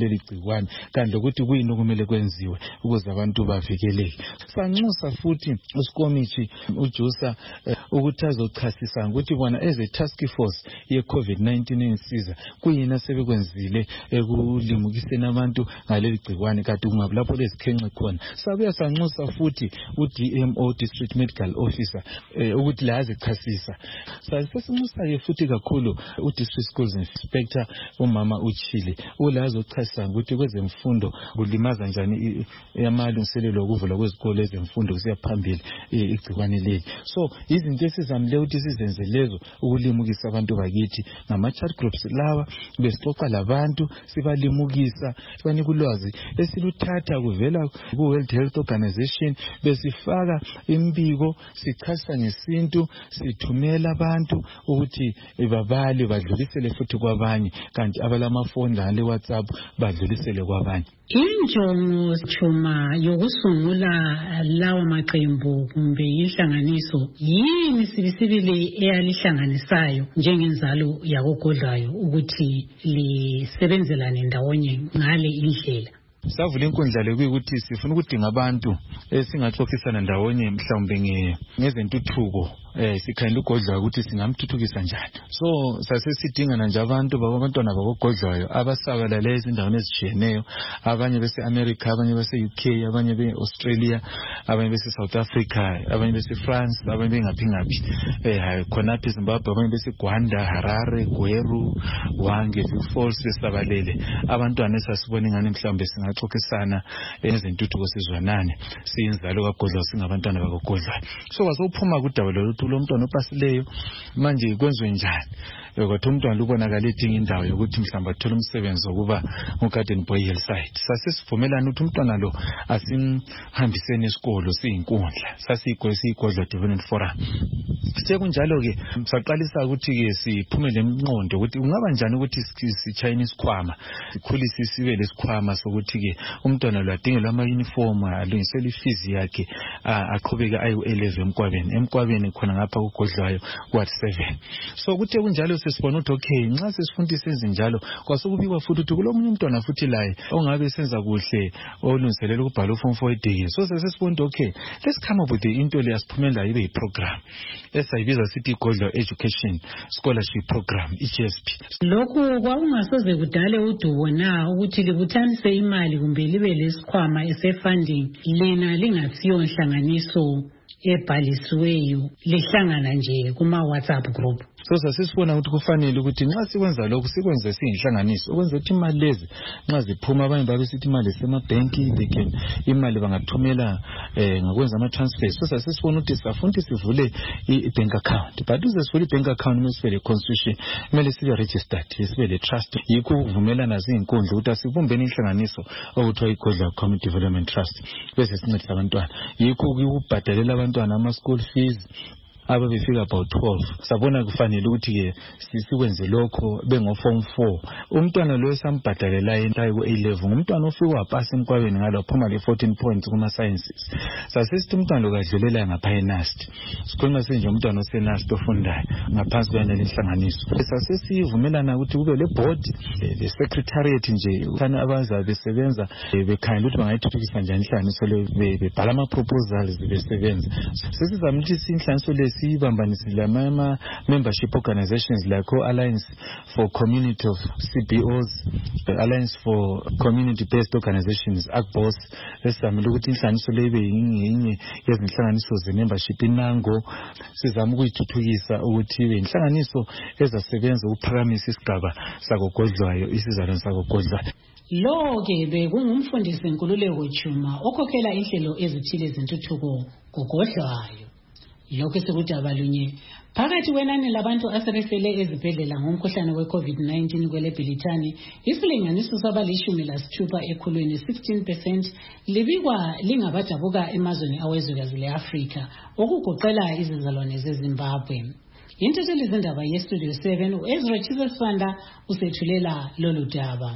Q: igcikwane kanti ukuthi kuyini okumele kwenziwe ukuze abantu bavikeleke. Sanxusa futhi usikomithi uJusa ukuthi azochasisa ukuthi bona eze task force ye COVID nineteen insiza kuyini asebekwenzile ekulimukiseni abantu ngaleli gcikwane kade kungabe lapho lezikhenxe khona. Sabuya sanxusa futhi u-D M O District Medical Officer ukuthi la azichasisa. Sasesinxusa ke futhi kakhulu u-District Schools Inspector umama uChile ula azochasisa ukuthi kwezemfundo kulimaza njani amalungiselelo okuvula kwezikole ezemfundo kusiya phambili igcikwane leli. So izinto esizamile ukuthi sizenze lezo ukulimukisa abantu bakithi ngama chat groups lawa besixoxa labantu sibalimukisa sibanika ulwazi esiluthatha kuvela ku World Health Organization besifaka imbiko sichasa ngesintu sithumela abantu ukuthi babale badlulisele futhi kwabanye kanti abalamafoni le WhatsApp badlulisele kwabanye.
S: Injongo chuma yokusungula lawa maqembu kumbe inhlanganiso yini sibisibili eyalihlanganisayo njengenzalo yakogodlayo ukuthi lisebenzelane ndawonye ngale indlela?
Q: Savula inkundla lekuyikuthi sifuna ukudinga abantu esingaxoxisana ndawonye mhlawumbe ngezentuthuko eh sikhanda ugodlayo ukuthi singamthuthukisa njani. So sasesidingana nje abantu babantwana bakogodlayo abasabalale ezindaweni ezitshiyeneyo, abanye bese America, abanye bese U K, abanye be Australia, abanye bese South Africa, abanye bese France, abanye bengaphi ngaphi eh khona phi Zimbabwe, abanye bese Rwanda, Harare, Gweru, Wange, Falls besabalele. Abantwana esasibona ngani mhlawumbe singaxoxisana ezentuthuko sizwanane siyinzalo kagodlayo singabantwana bakogodlayo. So wasophuma kudaba lo mntwana opasileyo manje kwenziwe njani ukuthi umntwana ubonakala edinga indawo yokuthi mhlamba athola umsebenzi wokuba ugarden boy hillside. Sasesivumelana ukuthi umntwana lo asimhambiseni esikolo siyinkundla sasigwe siyigodla development forum. Sekunjalo ke saqalisa ukuthi ke siphumele emnqondo ukuthi ungaba njani ukuthi sichayine isikhwama sikhulise sibe lesikhwama sokuthi ke umntwana lo adingelwa ama uniform alungisele ifizi yakhe aqhubeka ayi eleven emkwabeni emkwabeni khona ngapha kugodlayo kwat seven. So kuthe kunjalo sesibona ukuthi okay nxa sesifundisa ezinjalo kwasukubikwa futhi ukuthi kulomunye umntwana futhi laye ongabe senza kuhle olungiselela ukubhala form four edike. So sesibona ukuthi okay let's come up with the into le yasiphumela ibe yiprogram esayibiza sithi Godlayo Education Scholarship Program I G S P.
S: Lokhu kwakungasoze kudale udubo na ukuthi libuthanise imali kumbe libe lesikhwama ese-funding lena lingasiyo nhlanganiso ebhalisiweyo lihlangana nje kuma WhatsApp group.
Q: So sasisibona ukuthi kufanele ukuthi nxa sikwenza lokhu sikwenze siyinhlanganiso ukwenza ukuthi imali lezi nxa ziphuma abanye babe sithi imali semabanki bekeni imali bangathumela eh ngakwenza ama transfers. So sasisibona ukuthi safuna sivule i-bank account but uze sivule i-bank account mase le constitution kumele sibe registered sibe le trust yikho ukuvumelana zinkundla ukuthi asibumbeni inhlanganiso okuthiwa iGodlayo Community Development Trust bese sincedisa abantwana yikho ukubhadalela abantwana ama school fees aba befika about twelve. Sabona kufanele ukuthi ke sisikwenze lokho bengo form four. Umntwana lo esambhadalela entaya ku A level umntwana ofika wapasa emkwabeni ngalo phuma le fourteen points kuma sciences. Sasesithi umntwana lo kadlulela ngapha eNast. Sikhuluma senje umntwana oseNast ofundayo ngaphansi kwena lenhlanganiso. Sasesivumelana ukuthi kube le board le secretariat nje uthana abazabe besebenza bekhangela ukuthi bangayithuthukisa njani inhlanganiso le bebhala ama proposals besebenza. Sesizamthi inhlanganiso le sibambanisile ama membership organizations like Alliance for Community of C B Os, Alliance for Community Based Organizations A C B O S. Esamile ukuthi inhlanganiso le ibe yinye yezinhlanganiso ze membership inango sizama ukuyithuthukisa ukuthi ibe inhlanganiso ezasebenza ukuphakamisa isigaba sakogodlayo isizalwane sakogodlayo.
S: Lo ke bekungumfundisi Nkululeko Chuma okhokhela inhlelo ezithile zentuthuko kogodlayo. Lokho sekuthi abalunye phakathi kwenani labantu asebefele ezibhedlela ngomkhuhlane we-COVID nineteen kwele Bhilithani isilinganiso sabalishumi lasithupha ekhulwini sixteen percent libikwa lingabadabuka emazweni awezwekazi le-Afrika okugoqela izizalwane zeZimbabwe. Intatheli zindaba yestudio seven uEzra Chisesfanda usethulela lolu daba.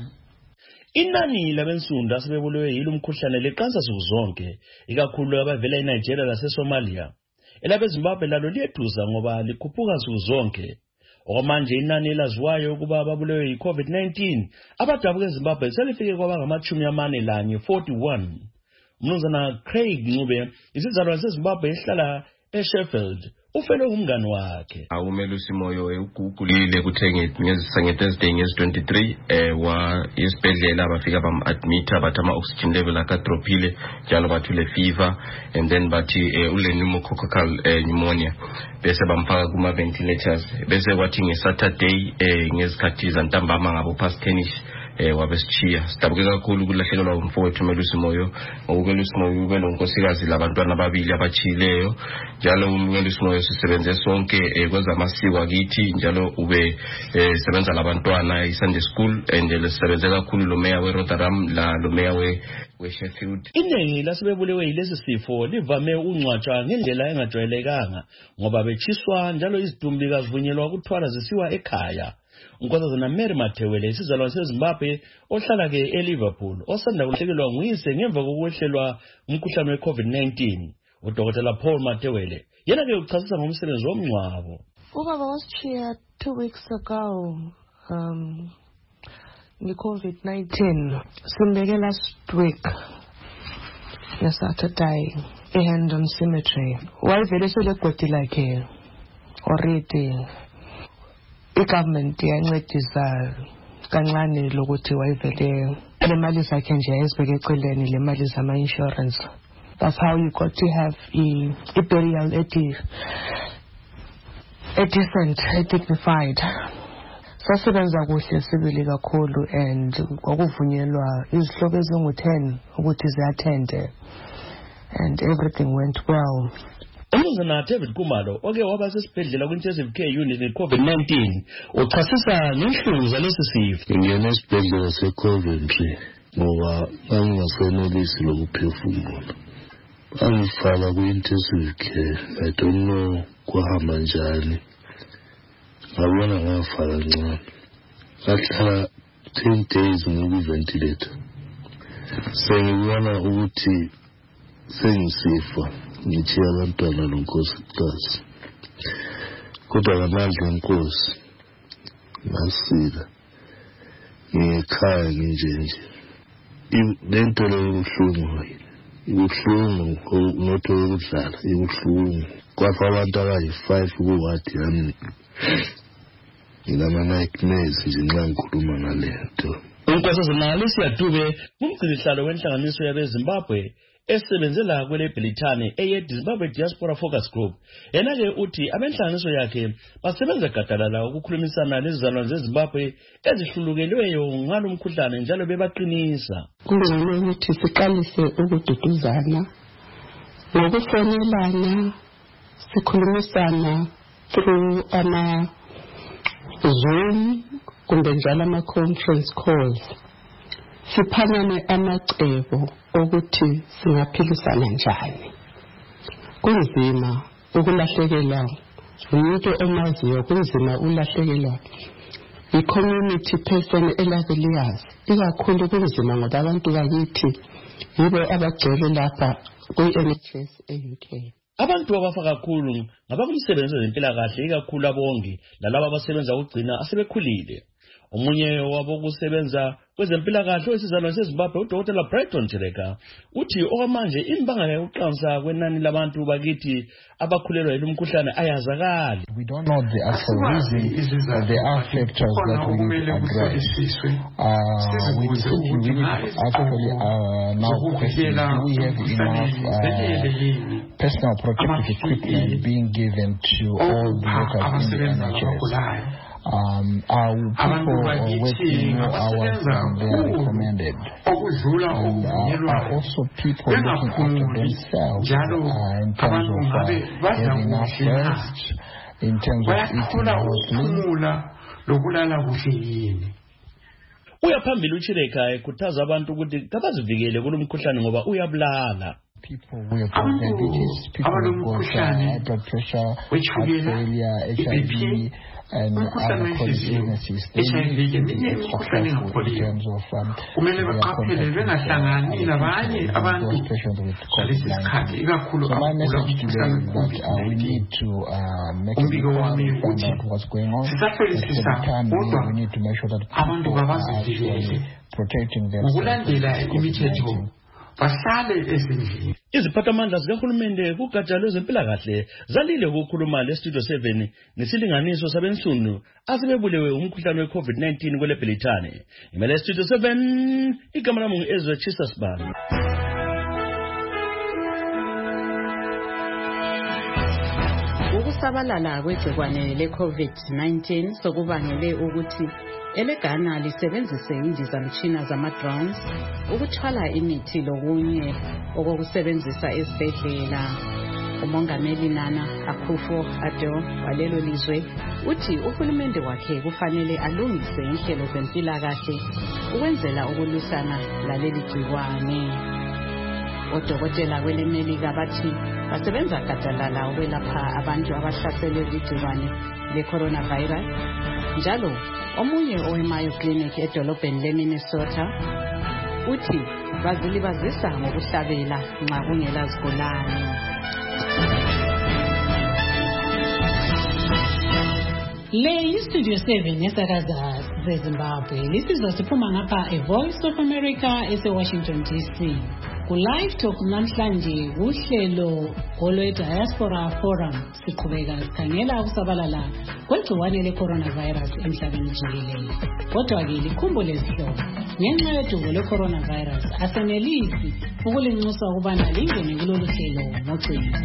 T: Inani labensunda asebebulawe yilo umkhuhlane leqansa nsuku zonke ikakhulu abavela eNigeria laseSomalia. Elabe Zimbabwe lalo liyethuza ngoba likhuphuka nsuku zonke. Okwamanje inani elaziwayo ukuba babulewe yi-COVID nineteen abadabuka eZimbabwe selifike kwabangamachumi amane lanye forty-one. Mnumzana Craig Ncube isizalwane seZimbabwe ehlala eSheffield ufele umngani wakhe.
R: Awumelusi Moyo ugugulile kuthe ngeThursday ngezi twenty-three eh wa isibhedlela bafika bam-admita bathi ama-oxygen level akadrophile njalo bathule fever and then bathi ule pneumococcal pneumonia bese bamfaka kuma-ventilators bese kwathi ngeSaturday eh ngezikhathi zantambama ngabo past ten eh wabeschiya sidabuke kakhulu kulahlekelwa umfowethu Melusi Moyo ngokumelusi Moyo ube nonkosikazi labantwana ababili abachileyo njalo uMelusi Moyo sisebenze sonke kwezamasiko akithi njalo ube sebenza labantwana eSunday school and lesebenze kakhulu lo meya weRotterdam la lo meya we weSheffield.
T: Iningi lasebebulewe yilesi sifo livame ukungcwatshwa ngendlela engajwayelekanga ngoba bechiswa njalo izidumbi kazivunyelwa ukuthwala zisiwa ekhaya. Unkosazana Mary Mathewele isizalwane seZimbabwe ohlala ke eLiverpool osanda kulahlekelwa nguyise ngemva kokwehlelwa umkhuhlane we-COVID nineteen. Udokotela Paul Mathewele yena ke uchasisa ngomsebenzi womngcwabo.
U: Ubaba wasishiya two weeks ago um nge-COVID nineteen. Simbeke last week ngeSaturday eHandon Cemetery. Wayevele selegodi lakhe already. I-government yancedisa kancane lokuthi wayevele le mali zakhe nje ayizibeke eceleni le mali zama-insurance. That's how you got to have a, a burial a, a decent, a dignified. Sasebenza kuhle sibili kakhulu and kwakuvunyelwa izihlobo ezingu-ten ukuthi ziattende and everything went well.
T: Umnumzana David Kumalo oke waba sesibhedlela kwi-intensive care unit ne-COVID nineteen uchasisa ngenhlungu zalesi sifo.
V: Ngiyena esibhedlela se-Coventry ngoba ngangingasenelisi lokuphefumula. Angifaka kwi-intensive care. I don't know kwahamba njani. Ngabona ngafaka ncane. Ngahlala ten days ngokuventilator. Sengibona ukuthi sengisifa. Ngithi abantwana lonkosikazi kodwa ngamandla enkosi ngasila ngikhaya nginjenje lento leyobuhlungu ibuhlungu not ukudlala ibuhlungu kwafa abantu abayi-five kuwadi yami ngilama-nightmares nje nxa ngikhuluma ngalento.
T: Unkosazana Alicia Dube ngumgcinihlalo wenhlanganiso yabeZimbabwe esebenzela kwele Britane eye Zimbabwe Diaspora Focus Group. Yena ke uthi abenhlanganiso yakhe basebenza gadalala ukukhulumisana lezizalwane zeZimbabwe ezihlulukelweyo ngalo mkhuhlane njalo bebaqinisa.
U: Kungcono ukuthi siqalise ukududuzana ngokufonelana sikhulumisana through ama Zoom kumbe njalo ama-conference calls. Siphanane amacebo ukuthi singaphilisana njani. Kunzima ukulahlekelwa umuntu omaziyo, kunzima ulahlekelwa i-community person elabeliyazi. Ikakhulu kunzima ngoba abantu bakithi yibo abagcwele lapha kwi-N H S e-U K.
T: Abantu abafa kakhulu ngabakumsebenzi wezempilakahle ikakhulu abongi lalabo abasebenza ukugcina asebekhulile. Omunye wabo kusebenza kwezempilakahle wesizalwane seZimbabwe uDokotela Brighton Chireka uthi okwamanje imbangela yokuqansa kwenani labantu bakithi abakhulelwa yilo mkhuhlane ayazakali.
W: We don't know the actual reason. There are factors that we need to address. Uh, we, we need actually uh, now question, do we have enough uh, personal protective equipment being given to all the workers in the N H S? Um, are people uh, working more hours than they are recommended? And uh, are also people looking after themselves uh, in terms of uh, having enough rest, in terms of eating healthily?
T: Uyaphambili uChireka ekhuthaza abantu ukuthi kabazivikele kulomkhuhlane ngoba uyabulala.
W: people who have got diabetes, people who have got uh, high blood pressure, heart failure, H I V, and other chronic illnesses. They need to be extra careful in terms of um, their contact with those patients with COVID nineteen. So my message today is that uh, we need to uh, make it clear and find out what's going on. At the same time, we, we need to make sure that people are actually protecting themselves.
T: Iziphathamandla zikahulumende kugatsha lwezempilakahle zalile ukukhuluma lestudio seven ngesilinganiso sabensunu asebebulewe umkhuhlane we-COVID nineteen kwele Bhelithane. Imele studio seven igama lami ngu-Ezra Chisasban.
B: Ukusabalala kwegcikwane le-COVID nineteen sokubangele ukuthi eleGhana lisebenzise indizamtshina zama-drones ukuthwala imithi lokunye okokusebenzisa esibhedlela. Umongameli Nana Akufo-Addo walelo lizwe uthi uhulumende wakhe kufanele alungise inhlelo zempilakahle ukwenzela ukulwisana laleli gcikwane. Odokotela kwele Melika bathi basebenza gadalala ukwelapha abantu abahlaselwe ligcikwane le-coronavirus. Njalo omunye oweMayo Clinic edolobheni le-Minnesota uthi bazilibazisa ngokuhlabela nxa kungela zigulane.
S: Le iStudio seven esakaza zeZimbabwe lisizwa siphuma ngapha eVoice of America ese-Washington D C. Ku-Live Talk namhlanje uhlelo olwe-Diaspora Forum siqhubeka sikhangela ukusabalala kwegciwane le-coronavirus emhlabeni jikelele. Kodwa-ke likhumbule izihlobo, ngenxa yodubo lwe-coronavirus asenelisi ukulinxusa ukubana lingene kulolu hlelo ngocingo.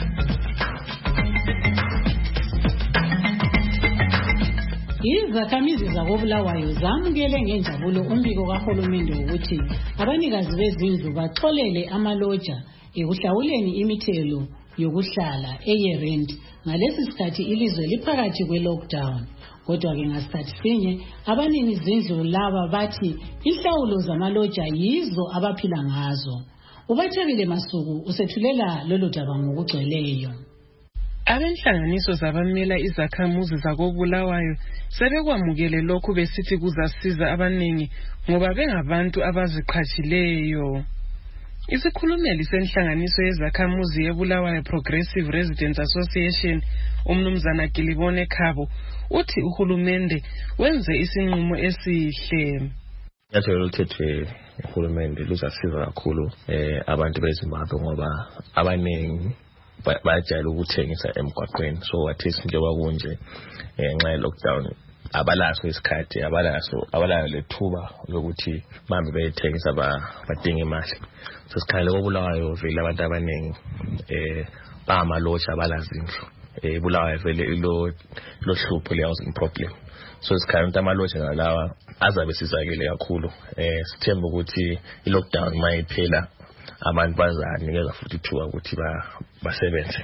S: Izakhamizi zakoBulawayo zamukele ngenjabulo umbiko kahulumende ukuthi abanikazi bezindlu baxolele amaloja ekuhlawuleni imithelo yokuhlala eye-rent ngalesi sikhathi ilizwe liphakathi kwe-lockdown. Kodwa-ke ngasikhathi sinye abanini zindlu laba bathi inhlawulo zamaloja yizo abaphila ngazo. Ubathekile Masuku usethulela lolu daba ngokugcweleyo.
A: Abenhlanganiso zabamela izakhamuzi zakoBulawayo sebekwamukele lokhu besithi kuzasiza abaningi ngoba bengabantu abaziqhathileyo. Isikhulumeli senhlanganiso yezakhamuzi yeBulawayo Progressive Residents Association umnumzana Gilibone Khabo uthi uhulumende wenze isinqumo esihle.
D: Yathi loluthethwe uhulumende luzasiza kakhulu eh abantu beZimbabwe ngoba abaningi bajayela ukuthengisa emgwaqweni, so wathi njengoba kunje ngenxa ye-lockdown abalaso isikhathi abalaso abalayo lethuba lokuthi mambe bethengisa badinga imali. So sikhale koBulawayo vele abantu abaningi eh bamalosha balazindlu eh Bulawayo vele ilo lo hlupho le housing problem. So sikhale ukuthi amalosha ngalawa azabe sizakele kakhulu. Eh sithemba ukuthi i-lockdown mayiphela abantu bazanikeza futhi ithuba ukuthi basebenze.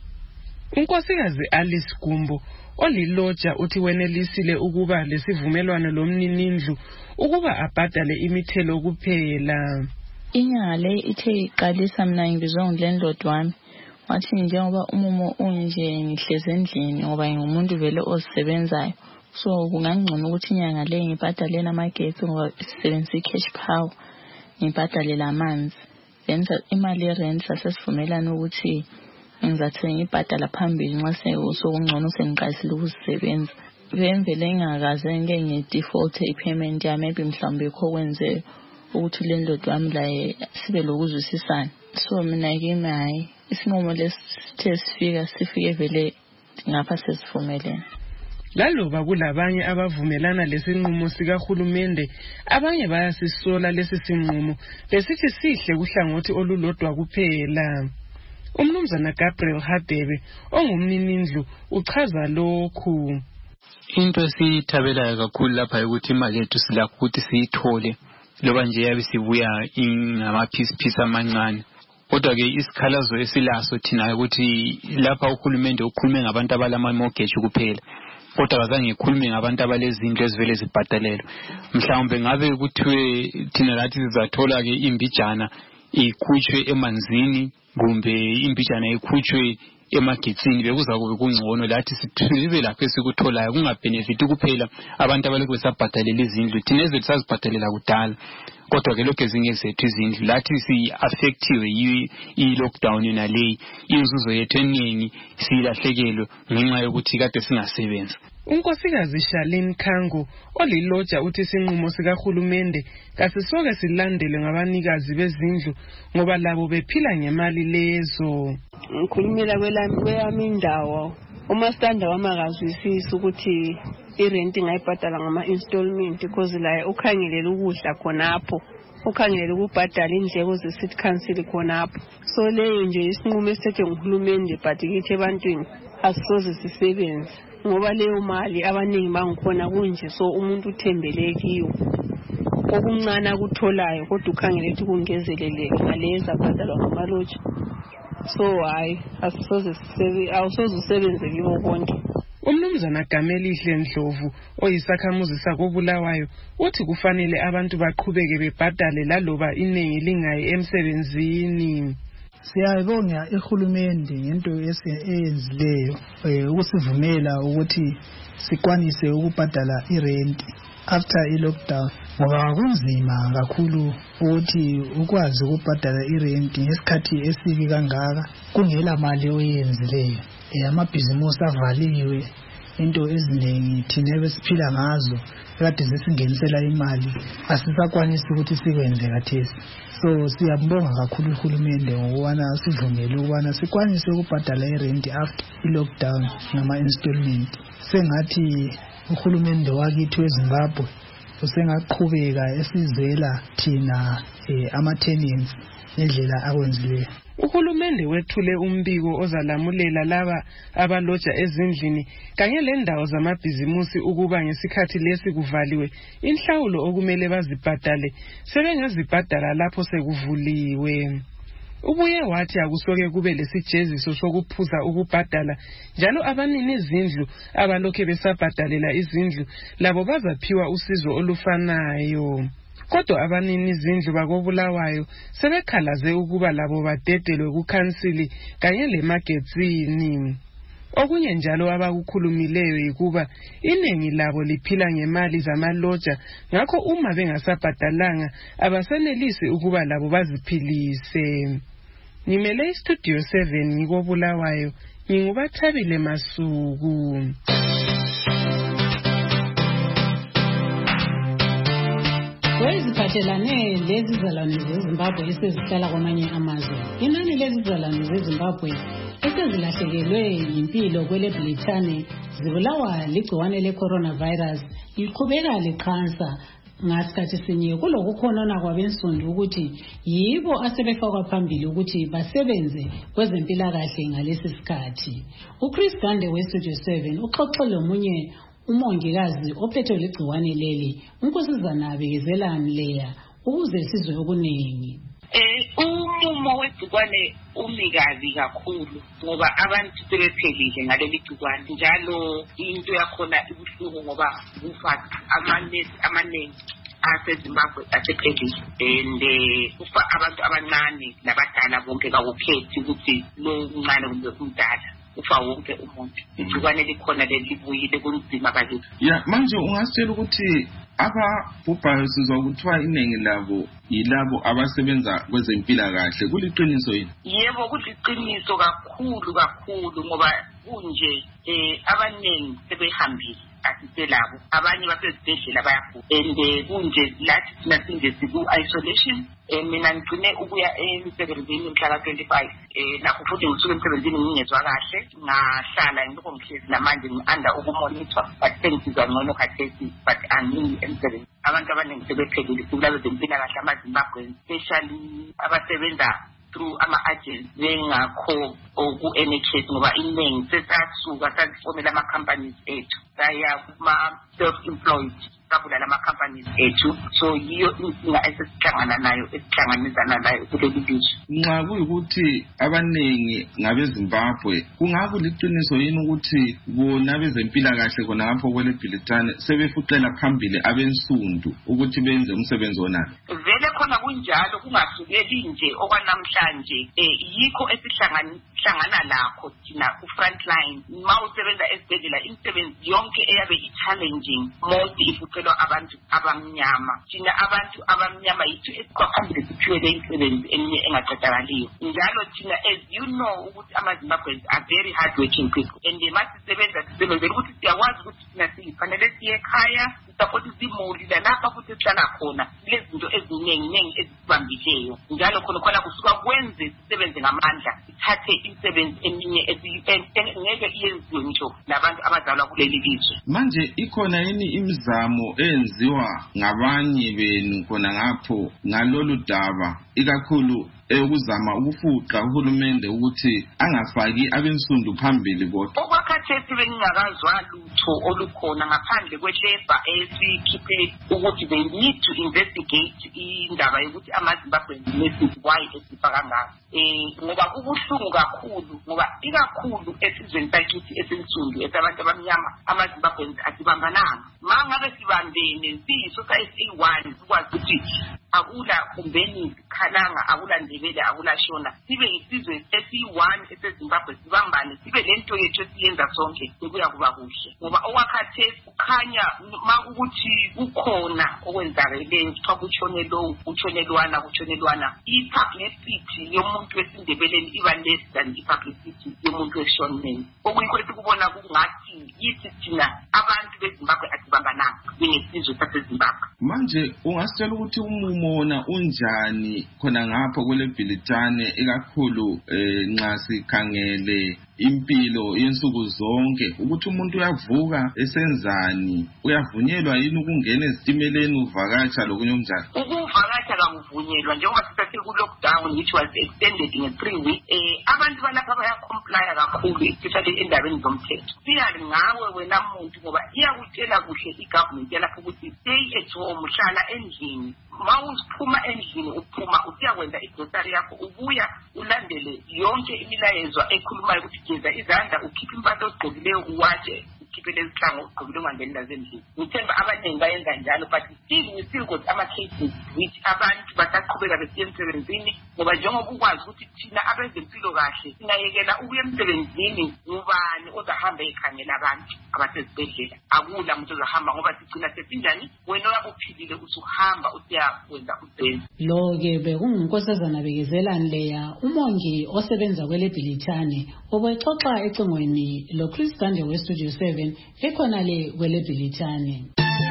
A: Unkosikazi Alice Gumbo oliloja uthi wenelisile ukuba lesivumelwano lomninindlu ukuba abhadale imithelo kuphela.
E: Inyanga le ithe iqalisa mina ngibizwa ngulandlord wami wathi njengoba umumo unje ngihleze endlini ngoba ngumuntu vele ozisebenzayo, so kungangcono ukuthi inyanga le ngibhadale namagetsi ngoba sisebenzisa i-cash power, ngibhadale lamanzi. Yenza imali yerent sasivumelana ukuthi ngizathenga ibhadala phambili nxa sekungcono sengiqalisile ukusebenza. Vemvele ngingakaze ngeke ngidefault i-payment yami, maybe mhlawumbe kho kwenze ukuthi landlord wami la sibe lokuzwisisana. So mina kimi hayi isinqumo lesithe sifika sifike vele ngapha sesivumelene.
A: Laloba kulabanye abavumelana lesinqumo sikahulumende, abanye bayasisola lesi sinqumo besithi sihle kuhlangothi olulodwa kuphela. Umnumzana Gabriel Hadebe ongumninindlu uchaza lokhu.
X: Into esithabelayo kakhulu lapha ukuthi imali yethu silakho ukuthi siyithole loba nje yabe sibuya ingamaphisi phisi amancane. Kodwa ke isikhalazo esilaso thina ukuthi lapha uhulumende ukhulume ngabantu abalama mortgage kuphela. Kodwa kazange ikhulume ngabantu abalezindlu ezivele zibhadalelwe. Mhlawumbe ngabe kuthiwe thina lathi sizathola ke imbijana ikhutshwe emanzini kumbe imbijana ikhutshwe emagetsini bekuza kube kungcono lathi sibe lapho esikutholayo kungabenefit kuphela abantu abalokhu besabhadalela izindlu thina ezethu sazibhadalela kudala kodwa ke lokho ezingezethu izindlu lathi si-affectiwe i-lockdown naleyi inzuzo yethu eningi siyilahlekelwe ngenxa yokuthi kade singasebenzi.
A: Unkosikazi Charlene Khango oliloja uthi isinqumo sikahulumende kasisoke silandele ngabanikazi bezindlu ngoba labo bephila ngemali lezo.
F: Ngikhulumela kweyami indawo uMastanda wamangazwisisa ukuthi irent ingayibhadala ngama-installment because la ukhangelela ukudla khonapho ukhangelela ukubhadala indleko ze-city council khonapho. So leyo nje isinqumo esithethe nguhulumende but kithi ebantwini asisoze sisebenze ngoba leyo mali abaningi bangikhona kunje so umuntu uthembele kiyo okuncane akutholayo kodwa ukhangele ukuthi kungezelele ngaleza bhadalwa ngamaloji. So hayi asisoze sisebenze awusoze usebenze kibo konke.
A: Umnumzana Gamelihle Ndlovu oyisakhamuzi sakobulawayo uthi kufanele abantu baqhubeke bebhadale laloba iningi lingayi emsebenzini.
G: Siyabonga ehulumende ngento eyenzileyo ukusivumela ukuthi sikwanise ukubhadala irent after i-lockdown ngoba kunzima kakhulu ukuthi ukwazi ukubhadala irent ngesikhathi esibi kangaka kungela mali oyenzileyo. Amabhizimusi avaliwe into eziningi thina ebesiphila ngazo kade zisingenisela imali asisakwanisi ukuthi sikwenze kathesi. So siyambonga kakhulu uhulumende ngokubana sivumele ukubana sikwanise ukubhadala irent after i-lockdown ngama-installment. Sengathi uhulumende wakithi weZimbabwe usengaqhubeka esizela thina ama-tenants ngendlela akwenzileyo.
A: Uhulumende wethule umbiko ozalamulela laba abaloja ezindlini kanye lendawo zamabhizimusi ukuba ngesikhathi lesi kuvaliwe inhlawulo okumele bazibhadale sebengazibhadala lapho sekuvuliwe. Ubuye wathi akusoke kube lesijeziso sokuphuza ukubhadala njalo abanini izindlu abalokhe besabhadalela izindlu labo bazaphiwa usizo olufanayo. Kodwa abanini izindlu bakobulawayo sebekhalaze ukuba labo badedelwe kukhansili kanye lemagetsini. Okunye njalo abakukhulumileyo yikuba iningi labo liphila ngemali zamaloja ngakho uma bengasabhadalanga abasenelisi ukuba labo baziphilise. Ngimele istudio seven ngikobulawayo ngingubathabile Masuku.
S: Kweziphathelane lezizalwane zeZimbabwe esezihlala kwamanye amazwe, inani lezizalwane zeZimbabwe esezilahlekelwe yimpilo kwele Britane zibulawa ligciwane le-coronavirus liqhubeka liqhansa. Ngasikhathi sinye kulokukhonona kwabensundu ukuthi yibo asebefakwa phambili ukuthi basebenze kwezempilakahle ngalesi sikhathi. uChris Gande weStudio seven uxoxele omunye umongikazi ophethe ligciwane leli unkosazana Bekezela Mleya ukuze sizwe okuningi.
H: Eh umumo wegciwane umikazi kakhulu ngoba abantu sebephelile ngaleli gciwane njalo into yakhona ibuhlungu ngoba kufa amanesi amaningi aseZimbabwe asephelile and kufa abantu abancane labadala bonke kakukhethi ukuthi lo mncane kumbe umdala ufa wonke umuntu. Igciwane likhona lelibuyile kunzima bakithi.
I: Ya manje ungasitshela ukuthi ababhubhayo sizwa kuthiwa iningi labo yilabo abasebenza kwezempilakahle kuliqiniso yini?
H: Yebo kuliqiniso kakhulu kakhulu ngoba kunje eh abaningi sebehambile asiselabo abanye basezibhedlela bayagula and kunje lathi thina sinje siku isolation. Eh mina ngicine ukuya emsebenzini mhla twenty-five eh nakho futhi ngisuke emsebenzini ngingezwa kahle ngahlala ngikho ngihlezi namanje ngianda ukumonitor but sengizizwa ngcono khathesi but angini emsebenzini. Abantu abaningi sebephelile kulabo zempilakahle amaZimbabwe especially abasebenza through ama-agents bengakho oku-N H S ngoba iningi sesasuka sazifonela ama-companies ethu saya kuma-self-employed kabula lama-companies ethu. So yiyo inkinga esesihlangana nayo esihlanganizana nayo kuleli lizwe.
I: Nxa kuyikuthi abaningi ngabeZimbabwe kungabe liqiniso yini ukuthi bona bezempilakahle khona ngapho kwele Britane sebefuqela phambili abensundu ukuthi benze umsebenzi onalo?
H: Vele khona sibona kunjalo kungasukeli nje okwanamhlanje eh yikho esihlangana lakho thina ku frontline mawusebenza esibhedlela imisebenzi yonke eyabe i-challenging most ifuthelwa abantu abamnyama thina abantu abamnyama yithu esikwaphamile siphiwe le imisebenzi eminye engaqedakaliyo njalo thina as you know ukuthi ama-Zimbabweans are very hard working people and masisebenza sisebenzela ukuthi siyakwazi ukuthi thina sifanele siye ekhaya sisaphothi simuli lalapha futhi sihlala khona lezinto eziningi ezibambileyo njalo khona khona kusuka kwenze sisebenze ngamandla sithathe imisebenzi eminye engeke iyenziwe ngisho labantu abazalwa kuleli lizwe.
I: Manje ikhona yini imizamo eyenziwa ngabanye benu khona ngapho ngalolu daba ikakhulu ukuzama ukufuqa uhulumende ukuthi angafaki abensundu phambili kodwa
H: okwakhathesi bengingakazwa lutho olukhona ngaphandle kweleba esikhiphe ukuthi they need to investigate indaba yokuthi ama-Zimbabweans message why esifaka kangaka eh ngoba kubuhlungu kakhulu ngoba ikakhulu esizweni sakithi esensundu esabantu abamnyama ama-Zimbabweans asibambananga mangabe sibambene siyi-society eyi-one sikwazi ukuthi akula kumbeni khalanga akula ndebele akula shona sibe isizwe esi-one esezimbabwe sibambane sibe lento yethu esiyenza sonke sekuya kuba kuhle ngoba okwakhathesi kukhanya ma ukuthi kukhona okwenzakeleyo kuthiwa kutshone lowu kutshonelwana kutshonelwana i-publicity yomuntu wesindebeleni iba less than i-publicity yomuntu weshoneni okuyikho esikubona kungathi yithi thina abantu bezimbabwe asibambananga njengesizwe sasezimbabwe.
I: Manje ungasitshela ukuthi umumona unjani khona ngapho kwele Bhilitane ikakhulu eh nxa sikhangele impilo yensuku zonke ukuthi umuntu uyavuka esenzani uyavunyelwa yini ukungena ezitimeleni uvakatsha lokunye okunjani?
H: Ukuvakatsha kakuvunyelwa njengoba sisase ku lockdown which was extended in three weeks eh abantu balapha bayacomplya kakhulu especially endabeni zomthetho. Siyali ngawe wena muntu ngoba iyakutshela kuhle i-government yalapha ukuthi stay at home hlala endlini mawusiphuma endlini uphuma usiyakwenza igrocery yakho ubuya ulandele yonke imilayezwa ekhulumayo ukuthi geza izandla ukhiphe impahla ozigqokileyo uwatshe ukhiphe lezihlangu ugqokile ungangeni lazendlini. Ngithemba abaningi bayenza njalo but still we still got ama-cases which abantu basaqhubeka besiya emsebenzini ngoba njengoba ukwazi ukuthi thina abezempilo kahle singayekela ukuya emsebenzini ngubani ozahamba ekhangela abantu abasezibhedlela akula muntu ozahamba ngoba sigcina sesinjani wena oyabe uphilile usuhamba usiyakwenza usebenzi.
S: Lo-ke bekungunkosazana Bekezelani leya umongi osebenza kwele Bhilitane obexoxa ecingweni lo-Chris Gande we-Studio seven ekhona le kwele Bhilitane.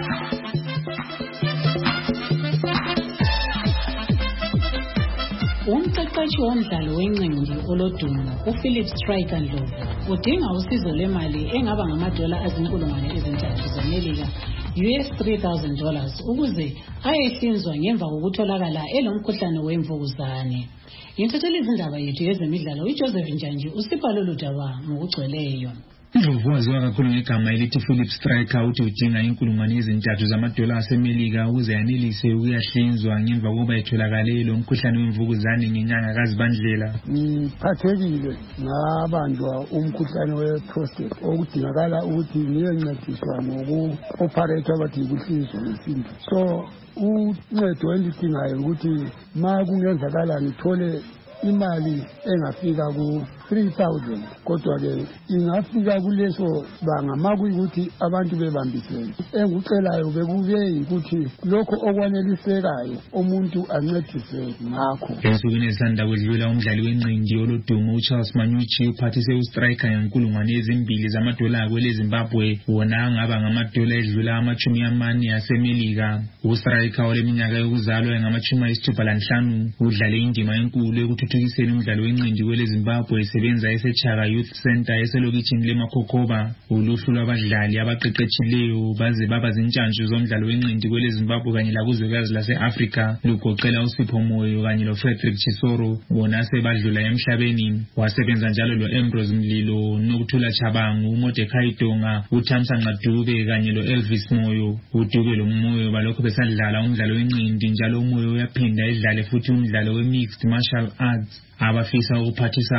S: Umqeqeshi womdlalo wenqindi olodumo uPhilip Striker Ndlovu udinga usizo lwemali engaba ngamadola azinkulungwane ezintathu zamelika U S three thousand dollars ukuze ayehlinzwa ngemva kokutholakala elomkhuhlane wemvukuzane. Yintatheli izindaba yethu yezemidlalo uJoseph Njanji usipha lolu daba ngokugcweleyo.
K: Ndlovu waziwa kakhulu ngegama elithi Philip Striker uthi udinga inkulungwane ezintathu zamadola asemelika ukuze yanelise ukuyahlinzwa ngemva kokuba etholakale lo mkhuhlane wemvukuzane ngenyanga kaZibandlela.
L: Ngiphathekile ngabanjwa umkhuhlane we-prostate okudingakala ukuthi ngiyencediswa ngoku-operate abathi yikuhlinzwa ngesintu. So uncedo endidingayo ukuthi ma kungenzakala ngithole imali engafika ku three thousand kodwa ke ingafika kuleso banga makuyikuthi abantu bebambisene engucelayo bekube ukuthi lokho okwanelisekayo umuntu ancedise ngakho.
K: Ensukwini ezisanda kwedlula umdlali wenqindi olodumo uCharles Manyuchi uphathise uStriker ngenkulungwane ezimbili zamadola kwele Zimbabwe wona angaba ngamadola edlula amachumi amane asemelika. uStriker oleminyaka yokuzalwa engamachumi ayisithupha lanhlanu udlale indima enkulu ekuthuthukiseni umdlalo wenqindi kwele Zimbabwe esebenza eseChaka Youth Center eselokitshini leMakhokoba. Uluhlu lwabadlali abaqeqetshileyo baze baba zintshantshu zomdlalo wenqindi kwele Zimbabwe kanye lakuzwekazi lase-Afrika lugoqela uSipho Moyo kanye loFrederick Chisoro bona sebadlula emhlabeni. Wasebenza njalo lo-Ambrose Mlilo, Nokuthula Chabangu, uMordecai Donga, uThamsanqa Dube kanye lo-Elvis Moyo. uDube loMoyo balokho besadlala umdlalo wenqindi njalo uMoyo uyaphinda edlale futhi umdlalo we-mixed martial arts. Abafisa ukuphathisa uPhilip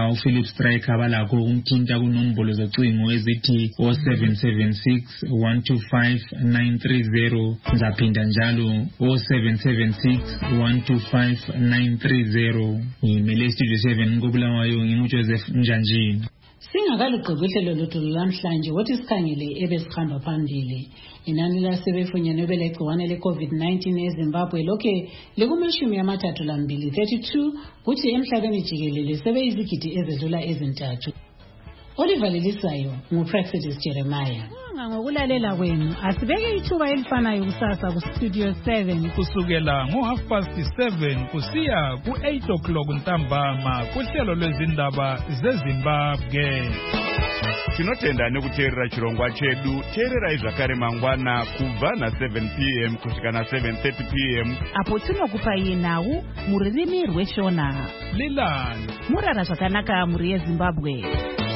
K: ustriker abalakho umthinta kunombolo zocingo ezithi zero seven seven six one two five nine three zero ngizaphinda njalo zero seven seven six one two five nine three zero. Ngimele Studio seven koBulawayo nginguJoseph Njanjini.
S: Singakalugqibi uhlelo lwethu lamhlanje wothi sikhangele ebesikhamba phambili. Inani lasebefunyenwe belegciwane le-COVID nineteen eZimbabwe lokhe likumashumi amathathu lambili thirty-two kuthi emhlabeni jikelele sebeyizigidi ezedlula ezintathu. Oliver Lilisayo nguPraxidis Jeremiah.
B: Ngokulalela kwenu asibeke ithuba elifanayo kusasa kuStudio seven
P: kusukela ngo-half past seven kusiya ku-eight o'clock ntambama kuhlelo lwezindaba zeZimbabwe.
J: Tinotenda nekuteerera chirongwa chedu. Teererai zvakare mangwana kubva na seven p m kusvika na seven thirty p m
B: apo tinokupai nhau mururimi rweshona.
P: Lilani
B: murara zvakanaka muri yeZimbabwe.